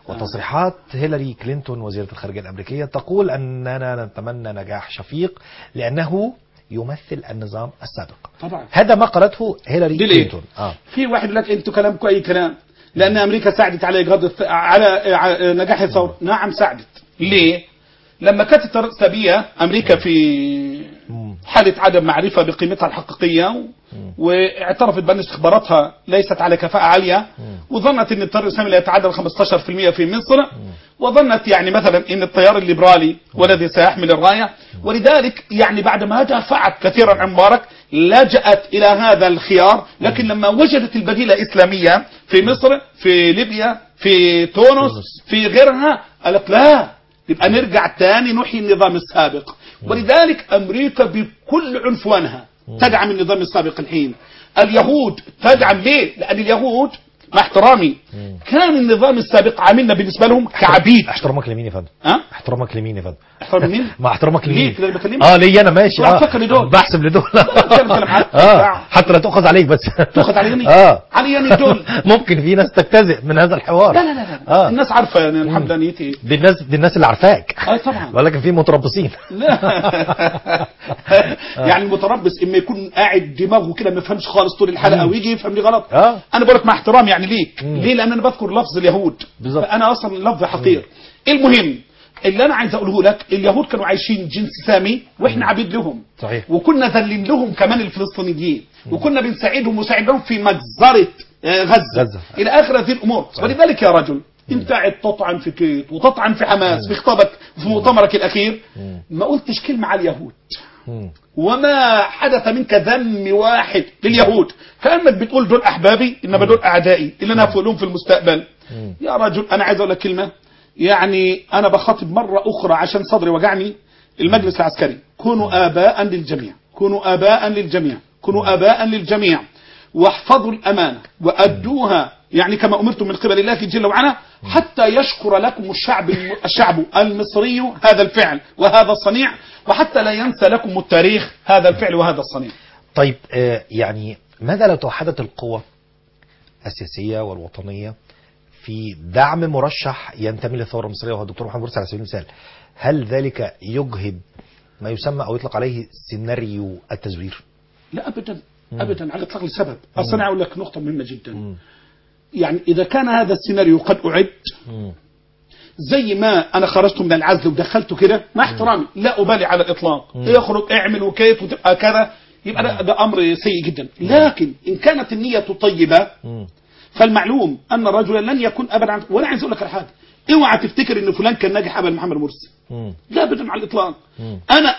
وتصريحات هيلاري كلينتون وزيرة الخارجية الأمريكية تقول أننا نتمنى نجاح شفيق لأنه يمثل النظام السابق. طبعا هذا ما قالته هيلاري كلينتون. آه. في واحد يقول لك انتوا كلامكم اي كلام لان امريكا ساعدت على ايجاد على نجاح الثوره. نعم ساعدت. ليه؟ لما كانت الطريقه السابيه امريكا في حاله عدم معرفه بقيمتها الحقيقيه واعترفت بان استخباراتها ليست على كفاءه عاليه وظنت ان التيار الاسلامي لا يتعدى خمسة عشر بالمئة في مصر وظنت يعني مثلا ان التيار الليبرالي والذي سيحمل الرايه ولذلك يعني بعد ما دافعت كثيرا عن مبارك لجأت الى هذا الخيار. لكن لما وجدت البديله اسلاميه في مصر في ليبيا في تونس في غيرها قالت لا يبقى نرجع تاني نحيي النظام السابق. ولذلك امريكا بكل عنفوانها تدعم النظام السابق. الحين اليهود تدعم ليه؟ لان اليهود مع احترامي كان النظام السابق عاملنا بالنسبه لهم كعبيد. احترامك لمين يا فندم؟ ها؟ احترامك لمين يا فندم؟ احترام مين؟ مع احترامك لمين؟ ليك اللي بكلمك. اه ليا انا ماشي. اه لدول. بحسب لدول. بتكلم اه حتى لا تؤخذ عليك بس. تؤخذ عليني؟ اه عليني دول. ممكن في ناس تجتزئ من هذا الحوار. لا لا لا, لا. آه. الناس عارفه يعني الحمد لله نيتي. دي الناس دي الناس اللي عارفاك. اه طبعا. ولكن في متربصين. لا يعني المتربص اما يكون قاعد دماغه كده ما يفهمش خالص طول الحلقه ويجي يفهم لي غلط. آه. انا بقول لك مع احترام يعني ليك. ليه؟ لان انا بذكر لفظ اليهود. بالظبط. فانا اصلا لفظ حقير. المهم اللي انا عايز اقوله لك اليهود كانوا عايشين جنس سامي واحنا عبيد لهم. صحيح. وكنا ذلين لهم كمان الفلسطينيين وكنا بنساعدهم وساعدهم في مجزره غزه, غزة. الى اخر هذه الامور. صحيح. ولذلك يا رجل انت قاعد تطعن في كيت وتطعن في حماس في خطابك في مؤتمرك الاخير ما قلتش كلمه على اليهود وما حدث منك ذم واحد لليهود كانك بتقول دول احبابي انما دول اعدائي اللي انا هفوق لهم في المستقبل. يا رجل انا عايز اقول لك كلمه يعني انا بخاطب مره اخرى عشان صدري وجعني المجلس العسكري. كونوا اباء للجميع كونوا اباء للجميع كونوا اباء للجميع واحفظوا الامانه وادوها يعني كما امرتم من قبل الله جل وعلا حتى يشكر لكم الشعب الشعب المصري هذا الفعل وهذا الصنيع وحتى لا ينسى لكم التاريخ هذا الفعل وهذا الصنيع. طيب آه يعني ماذا لو توحدت القوى السياسيه والوطنيه في دعم مرشح ينتمي للثوره المصريه وهو الدكتور محمد مرسي على سبيل المثال؟ هل ذلك يجهد ما يسمى او يطلق عليه سيناريو التزوير؟ لا ابدا ابدا على الاطلاق لسبب. اصل انا اقول لك نقطه مهمه جدا. مم. يعني اذا كان هذا السيناريو قد اعد مم. زي ما انا خرجت من العزل ودخلته كده مع احترامي لا ابالي على الاطلاق. مم. يخرج اعمل وكيت وتبقى كذا يبقى ده, ده امر سيء جدا. لكن ان كانت النيه طيبه مم. فالمعلوم ان الرجل لن يكون ابدا عن... وانا عايز اقول لك على حاجه اوعى تفتكر ان فلان كان ناجح قبل محمد مرسي. مم. لا ابدا على الاطلاق. مم. انا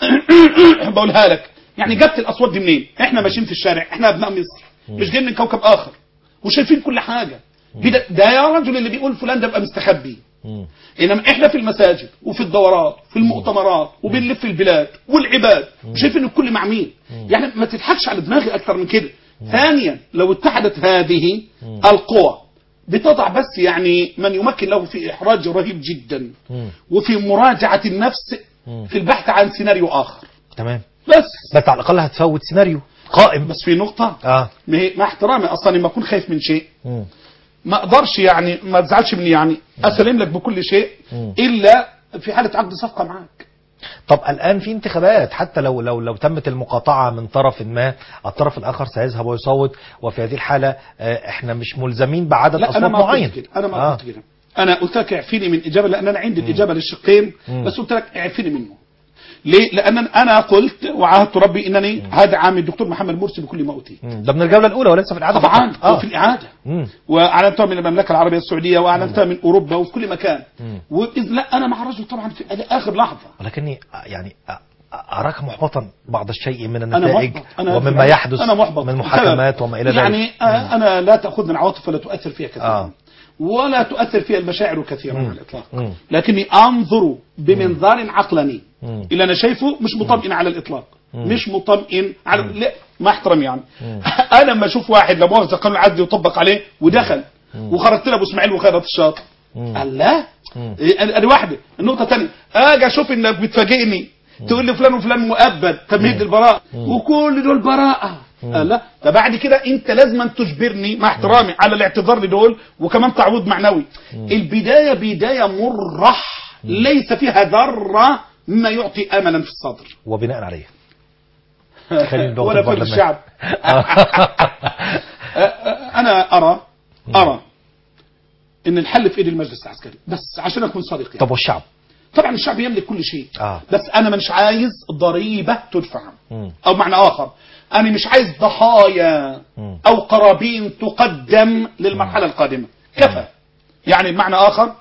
بقولها لك يعني جبت الاصوات دي منين؟ احنا ماشيين في الشارع احنا ابناء مصر مم. مش جايين من كوكب اخر وشايفين كل حاجه. ده, ده يا رجل اللي بيقول فلان ده بقى مستخبي. مم. انما احنا في المساجد وفي الدورات في المؤتمرات وبنلف في البلاد والعباد وشايفين الكل مع مين. يعني ما تضحكش على دماغي اكتر من كده. ثانيا لو اتحدت هذه مم. القوى بتضع بس يعني من يمكن له في احراج رهيب جدا مم. وفي مراجعه النفس مم. في البحث عن سيناريو اخر. تمام. بس بس على الاقل هتفوت سيناريو قائم. بس في نقطه اه مع احترامي اصلا لما اكون خايف من شيء مم. ما اقدرش يعني ما تزعلش مني يعني اسلم لك بكل شيء مم. الا في حاله عقد صفقه معاك. طب الآن في انتخابات حتى لو لو لو تمت المقاطعة من طرف ما الطرف الآخر سيذهب ويصوت وفي هذه الحالة احنا مش ملزمين بعدد أصوات معين. أنا ما قلت كده. أنا قلت لك اعفيني من إجابة لأن أنا عندي الإجابة للشقين بس قلت لك اعفيني منه. ليه؟ لأن أنا قلت وعاهدت ربي أنني هدعم الدكتور محمد مرسي بكل ما أوتي. ده من الجولة الأولى وليس في الإعادة. طبعا آه. في الإعادة. وأعلنتها من المملكة العربية السعودية وأعلنتها من أوروبا وفي كل مكان. وإذ لا أنا مع الرجل طبعا في آخر لحظة. ولكني يعني أراك محبطا بعض الشيء من النتائج أنا ومما يحدث أنا محبط من محاكمات وما إلى ذلك. يعني أنا لا تأخذ من العواطف ولا تؤثر فيها كثيرا. آه. ولا تؤثر فيها المشاعر كثيرا على الإطلاق. لكني أنظر بمنظار عقلاني اللي أنا شايفه مش مطمئن على الإطلاق. مش مطمئن على لا ما احترم يعني. أنا لما أشوف واحد لا مؤاخذة قانون العدل يطبق عليه ودخل وخرجت له أبو إسماعيل وخيرت الشاطئ. الله أنا واحدة. النقطة الثانية أجي أشوف إنك بتفاجئني تقول لي فلان وفلان مؤبد تمهيد البراءة وكل دول براءة آه لا، فبعد كده انت لازم تجبرني مع احترامي على الاعتذار لدول وكمان تعويض معنوي. البدايه بدايه مرح ليس فيها ذره مما يعطي املا في الصدر. وبناء عليه ولا في الشعب. انا ارى ارى ان الحل في ايد المجلس العسكري، بس عشان اكون صادق يعني. طب والشعب؟ طبعا الشعب يملك كل شيء. آه. بس انا مش عايز ضريبه تدفع. مم. او معنى اخر، انا مش عايز ضحايا مم. او قرابين تقدم للمرحله القادمه. كفى. يعني بمعنى اخر،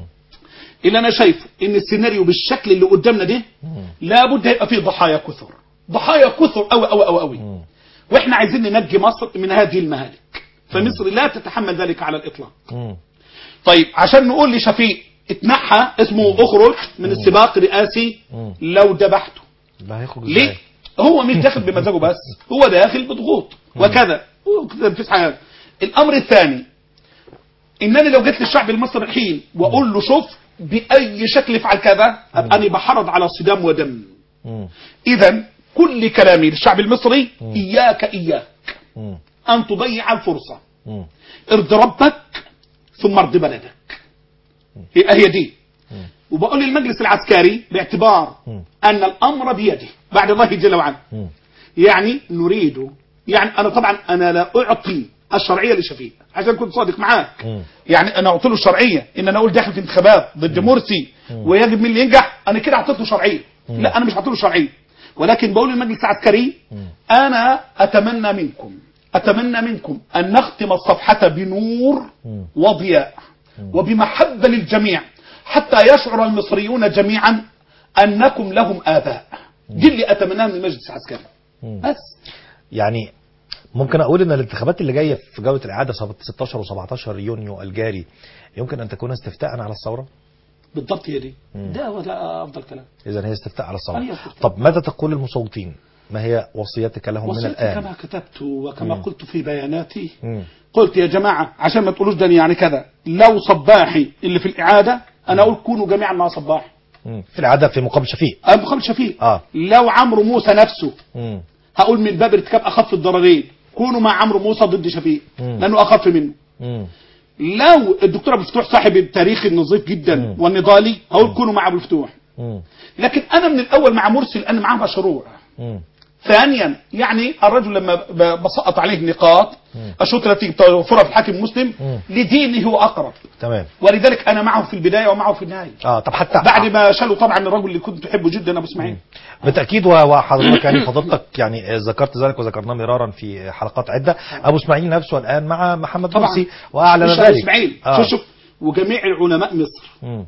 اللي انا شايفه ان السيناريو بالشكل اللي قدامنا ده لابد هيبقى فيه ضحايا كثر، ضحايا كثر قوي قوي قوي قوي. واحنا عايزين ننجي مصر من هذه المهالك، فمصر لا تتحمل ذلك على الاطلاق. مم. طيب عشان نقول لشفيق اتنحى اسمه اخرج من السباق الرئاسي، لو ذبحته لا هيخرج ليه؟ ازاي؟ هو مش داخل بمزاجه بس، هو داخل بضغوط وكذا وكذا في حاجات. الامر الثاني، انني لو جيت للشعب المصري الحين واقول له شوف باي شكل افعل كذا، ابقى انا بحرض على صدام ودم. اذا كل كلامي للشعب المصري اياك اياك ان تضيع الفرصه. ارض ربك ثم ارض بلدك. هي هي دي. وبقول للمجلس العسكري باعتبار ان الامر بيده بعد الله جل وعلا، يعني نريد، يعني انا طبعا انا لا اعطي الشرعيه لشفيق عشان كنت صادق معاك. يعني انا اعطي له الشرعيه ان انا اقول داخل في انتخابات ضد مرسي ويجب من اللي ينجح، انا كده اعطيته شرعيه. لا انا مش اعطي له شرعيه، ولكن بقول للمجلس العسكري انا اتمنى منكم اتمنى منكم ان نختم الصفحه بنور وضياء وبمحبه للجميع، حتى يشعر المصريون جميعا انكم لهم اباء. دي اللي اتمناه من المجلس العسكري. بس يعني ممكن اقول ان الانتخابات اللي جايه في جوله الاعاده ستاشر و17 يونيو الجاري يمكن ان تكون استفتاء على الثوره. بالضبط هي دي. ده ولا افضل كلام. اذا هي استفتاء على الثوره. أيوة. طب ماذا تقول للمصوتين؟ ما هي وصيتك لهم من الان؟ كما كتبت وكما مم. قلت في بياناتي. مم. قلت يا جماعه عشان ما تقولوش ده يعني كذا، لو صباحي اللي في الاعاده انا اقول كونوا جميعا مع صباحي. مم. في الاعاده في مقابل شفيق. اه مقابل شفيق. اه لو عمرو موسى نفسه مم. هقول من باب ارتكاب اخف الضررين كونوا مع عمرو موسى ضد شفيق مم. لانه اخف منه. مم. لو الدكتور ابو الفتوح صاحب التاريخ النظيف جدا مم. والنضالي هقول كونوا مع ابو الفتوح. مم. لكن انا من الاول مع مرسي لان معاه مشروع. مم. ثانيا يعني الرجل لما بسقط عليه النقاط الشروط التي توفرها في الحاكم المسلم لدينه هو اقرب. تمام. ولذلك انا معه في البدايه ومعه في النهايه. اه طب حتى بعد ما شالوا طبعا الرجل اللي كنت احبه جدا ابو اسماعيل. بالتاكيد وحضرتك يعني فضلتك يعني ذكرت ذلك وذكرناه مرارا في حلقات عده. ابو اسماعيل نفسه الان مع محمد مرسي واعلن ذلك. ابو اسماعيل آه. شوف شوف وجميع العلماء مصر م.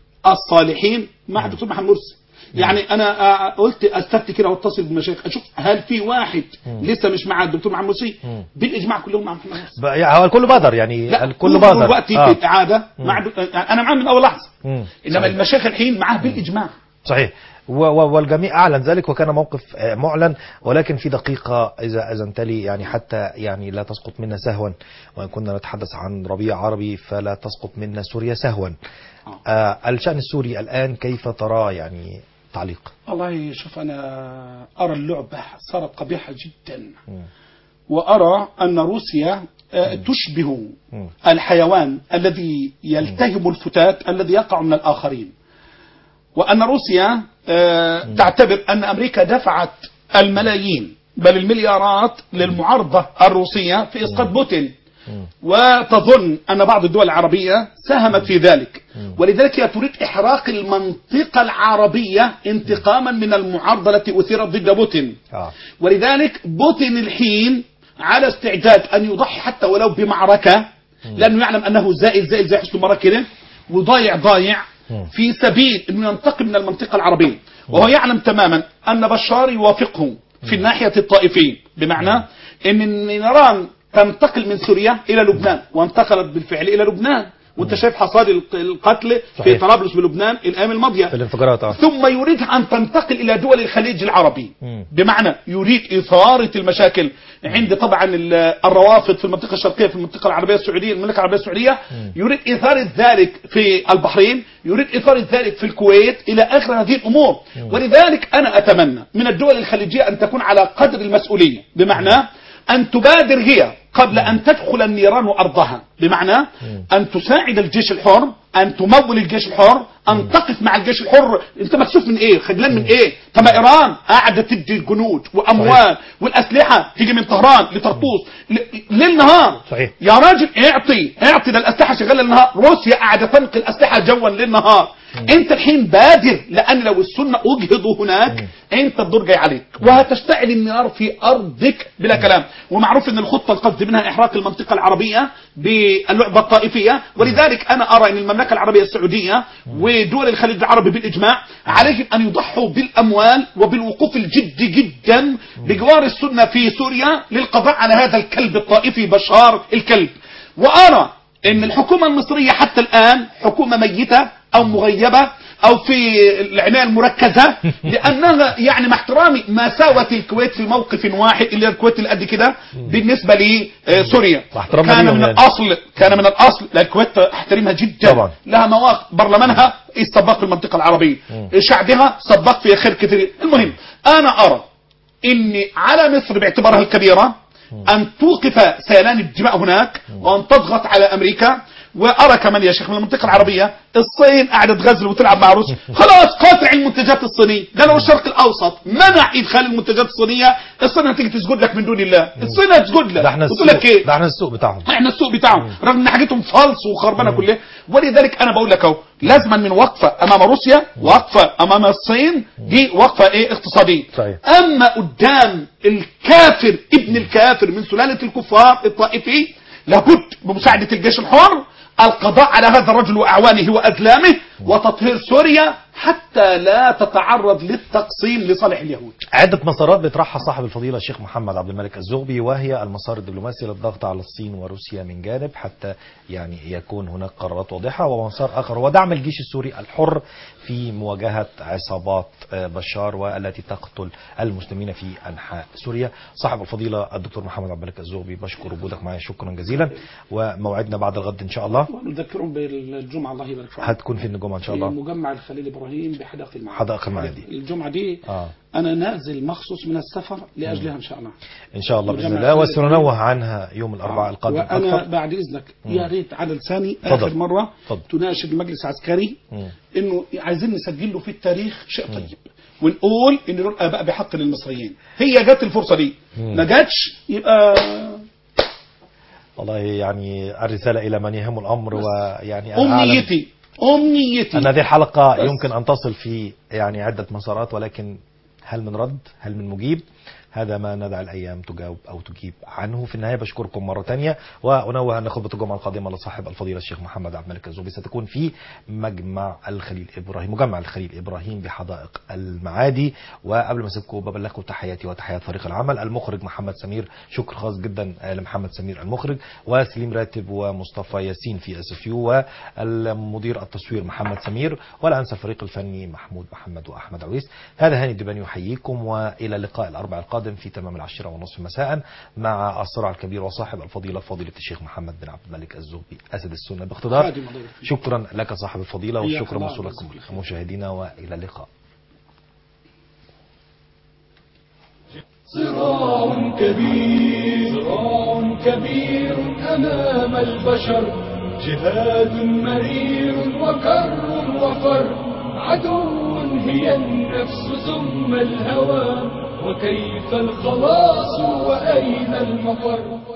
الصالحين مع الدكتور محمد مرسي. يعني انا قلت استفتي كده واتصل بالمشايخ اشوف هل في واحد مم. لسه مش مع الدكتور محمد مرسي. بالاجماع كلهم مع محمد مرسي. يعني هو الكل بادر يعني الكل بادر دلوقتي آه. في الاعاده مع دو... انا معاه من اول لحظه. مم. انما المشايخ الحين معاه بالاجماع. صحيح والجميع اعلن ذلك وكان موقف معلن. ولكن في دقيقه اذا اذنت لي يعني حتى يعني لا تسقط منا سهوا، وان كنا نتحدث عن ربيع عربي فلا تسقط منا سوريا سهوا. آه. آه الشأن السوري الان كيف تراه؟ يعني تعليق. والله شوف انا ارى اللعبه صارت قبيحه جدا. م. وارى ان روسيا آه تشبه م. الحيوان الذي يلتهم م. الفتات الذي يقع من الاخرين. وان روسيا آه تعتبر ان امريكا دفعت الملايين بل المليارات للمعارضه الروسيه في اسقاط بوتين، وتظن أن بعض الدول العربية ساهمت في ذلك، ولذلك هي تريد إحراق المنطقة العربية انتقاما من المعارضة التي أثيرت ضد بوتين. ولذلك بوتين الحين على استعداد أن يضحي حتى ولو بمعركة، لأنه يعلم أنه زائل زائل زي حسن مبارك كده وضايع ضايع في سبيل أنه ينتقم من المنطقة العربية. وهو يعلم تماما أن بشار يوافقه في الناحية الطائفية، بمعنى أن النيران تنتقل من سوريا إلى لبنان وانتقلت بالفعل إلى لبنان، وانت شايف حصاد القتل في طرابلس بلبنان الأيام الماضية في الانفجارات. آه. ثم يريد أن تنتقل إلى دول الخليج العربي. مم. بمعنى يريد إثارة المشاكل عند طبعا الروافض في المنطقة الشرقية في المنطقة العربية السعودية المملكة العربية السعودية. مم. يريد إثارة ذلك في البحرين، يريد إثارة ذلك في الكويت إلى آخر هذه الأمور. مم. ولذلك أنا أتمنى من الدول الخليجية أن تكون على قدر المسؤولية، بمعنى أن تبادر هي قبل أن تدخل النيران أرضها، بمعنى أن تساعد الجيش الحر، أن تمول الجيش الحر، أن تقف مع الجيش الحر. أنت مكسوف من إيه؟ خجلان من إيه؟ طب إيران قاعدة تدي جنود وأموال والأسلحة تيجي من طهران لطرطوس ليل نهار. صحيح. يا راجل اعطي اعطي ده الأسلحة شغالة النهار، روسيا قاعدة تنقل أسلحة جوا ليل نهار. انت الحين بادر، لان لو السنة اجهضوا هناك انت الدور جاي عليك وهتشتعل النار في ارضك بلا كلام. ومعروف ان الخطة القصد منها احراق المنطقة العربية باللعبة الطائفية، ولذلك انا ارى ان المملكة العربية السعودية ودول الخليج العربي بالاجماع عليهم ان يضحوا بالاموال وبالوقوف الجدي جدا بجوار السنة في سوريا للقضاء على هذا الكلب الطائفي بشار الكلب. وارى ان الحكومة المصرية حتى الان حكومة ميتة او مغيبة او في العناية المركزة، لانها يعني مع احترامي ما ساوت الكويت في موقف واحد، اللي الكويت اللي قد كده بالنسبة لسوريا. كان من يعني. الاصل كان من الاصل الكويت احترمها جدا طبعا. لها مواقف، برلمانها السباق في المنطقة العربية، شعبها سباق في خير كثير. المهم انا ارى ان على مصر باعتبارها الكبيرة ان توقف سيلان الدماء هناك وان تضغط على امريكا. وارى كمان يا شيخ من المنطقه العربيه الصين قاعده تغزل وتلعب مع روسيا، خلاص قاطع المنتجات الصينيه. ده لو الشرق الاوسط منع ادخال المنتجات الصينيه، الصين هتيجي تسجد لك من دون الله، الصين هتسجد لك. قلت لك ايه؟ ده احنا السوق بتاعهم، احنا السوق بتاعهم رغم ان حاجتهم فالص وخربانه كلها. ولذلك انا بقول لك اهو لازما من وقفه امام روسيا، وقفه امام الصين، دي وقفه ايه اقتصاديه. صحيح. اما قدام الكافر ابن الكافر من سلاله الكفار الطائفي، لابد بمساعده الجيش الحر القضاء على هذا الرجل وأعوانه وأزلامه وتطهير سوريا حتى لا تتعرض للتقسيم لصالح اليهود. عدة مسارات بيطرحها صاحب الفضيلة الشيخ محمد عبد الملك الزغبي، وهي المسار الدبلوماسي للضغط على الصين وروسيا من جانب حتى يعني يكون هناك قرارات واضحة، ومسار آخر هو دعم الجيش السوري الحر في مواجهة عصابات بشار والتي تقتل المسلمين في أنحاء سوريا. صاحب الفضيلة الدكتور محمد عبد الملك الزغبي، بشكر وجودك معي، شكرا جزيلا، وموعدنا بعد الغد إن شاء الله. ونذكرهم بالجمعة الله يبارك فيك. هتكون في الجمعة إن شاء الله. مجمع الخليل إبراهيم بحدائق المعادي. حدائق المعادي. الجمعة دي آه. أنا نازل مخصوص من السفر لأجلها إن شاء الله. إن شاء الله بإذن الله، وسننوه عنها يوم الأربعاء القادم. وأنا أكثر. بعد إذنك يا ريت على لساني فضل. آخر مرة فضل. تناشد المجلس العسكري مم. إنه عايزين نسجل له في التاريخ شيء طيب، ونقول إن دول آباء بحق للمصريين. هي جت الفرصة دي ما جاتش، يبقى والله يعني الرسالة إلى من يهم الأمر. ويعني أمنيتي أمنيتي أن هذه الحلقة بس. يمكن أن تصل في يعني عدة مسارات، ولكن هل من رد؟ هل من مجيب؟ هذا ما ندع الأيام تجاوب أو تجيب عنه. في النهاية بشكركم مرة تانية، وأنوه أن خطبة الجمعة القادمة لصاحب الفضيلة الشيخ محمد عبد الملك الزغبي ستكون في مجمع الخليل إبراهيم مجمع الخليل إبراهيم بحدائق المعادي. وقبل ما أسيبكم ببلغكم تحياتي وتحيات فريق العمل، المخرج محمد سمير، شكر خاص جدا لمحمد سمير المخرج، وسليم راتب ومصطفى ياسين في اس اف يو، والمدير التصوير محمد سمير، ولا أنسى الفريق الفني محمود محمد وأحمد عويس. هذا هاني الدباني يحييكم، وإلى اللقاء الأربع القادم في تمام العاشرة ونصف مساء مع الصراع الكبير وصاحب الفضيلة فضيلة الشيخ محمد بن عبد الملك الزغبي أسد السنة باقتدار. شكرا لك صاحب الفضيلة، والشكر موصول لكم مشاهدينا، وإلى اللقاء. صراع كبير صراع كبير أمام البشر، جهاد مرير وكر وفر، عدو هي النفس ثم الهوى، وكيف الخلاص وأين المفر.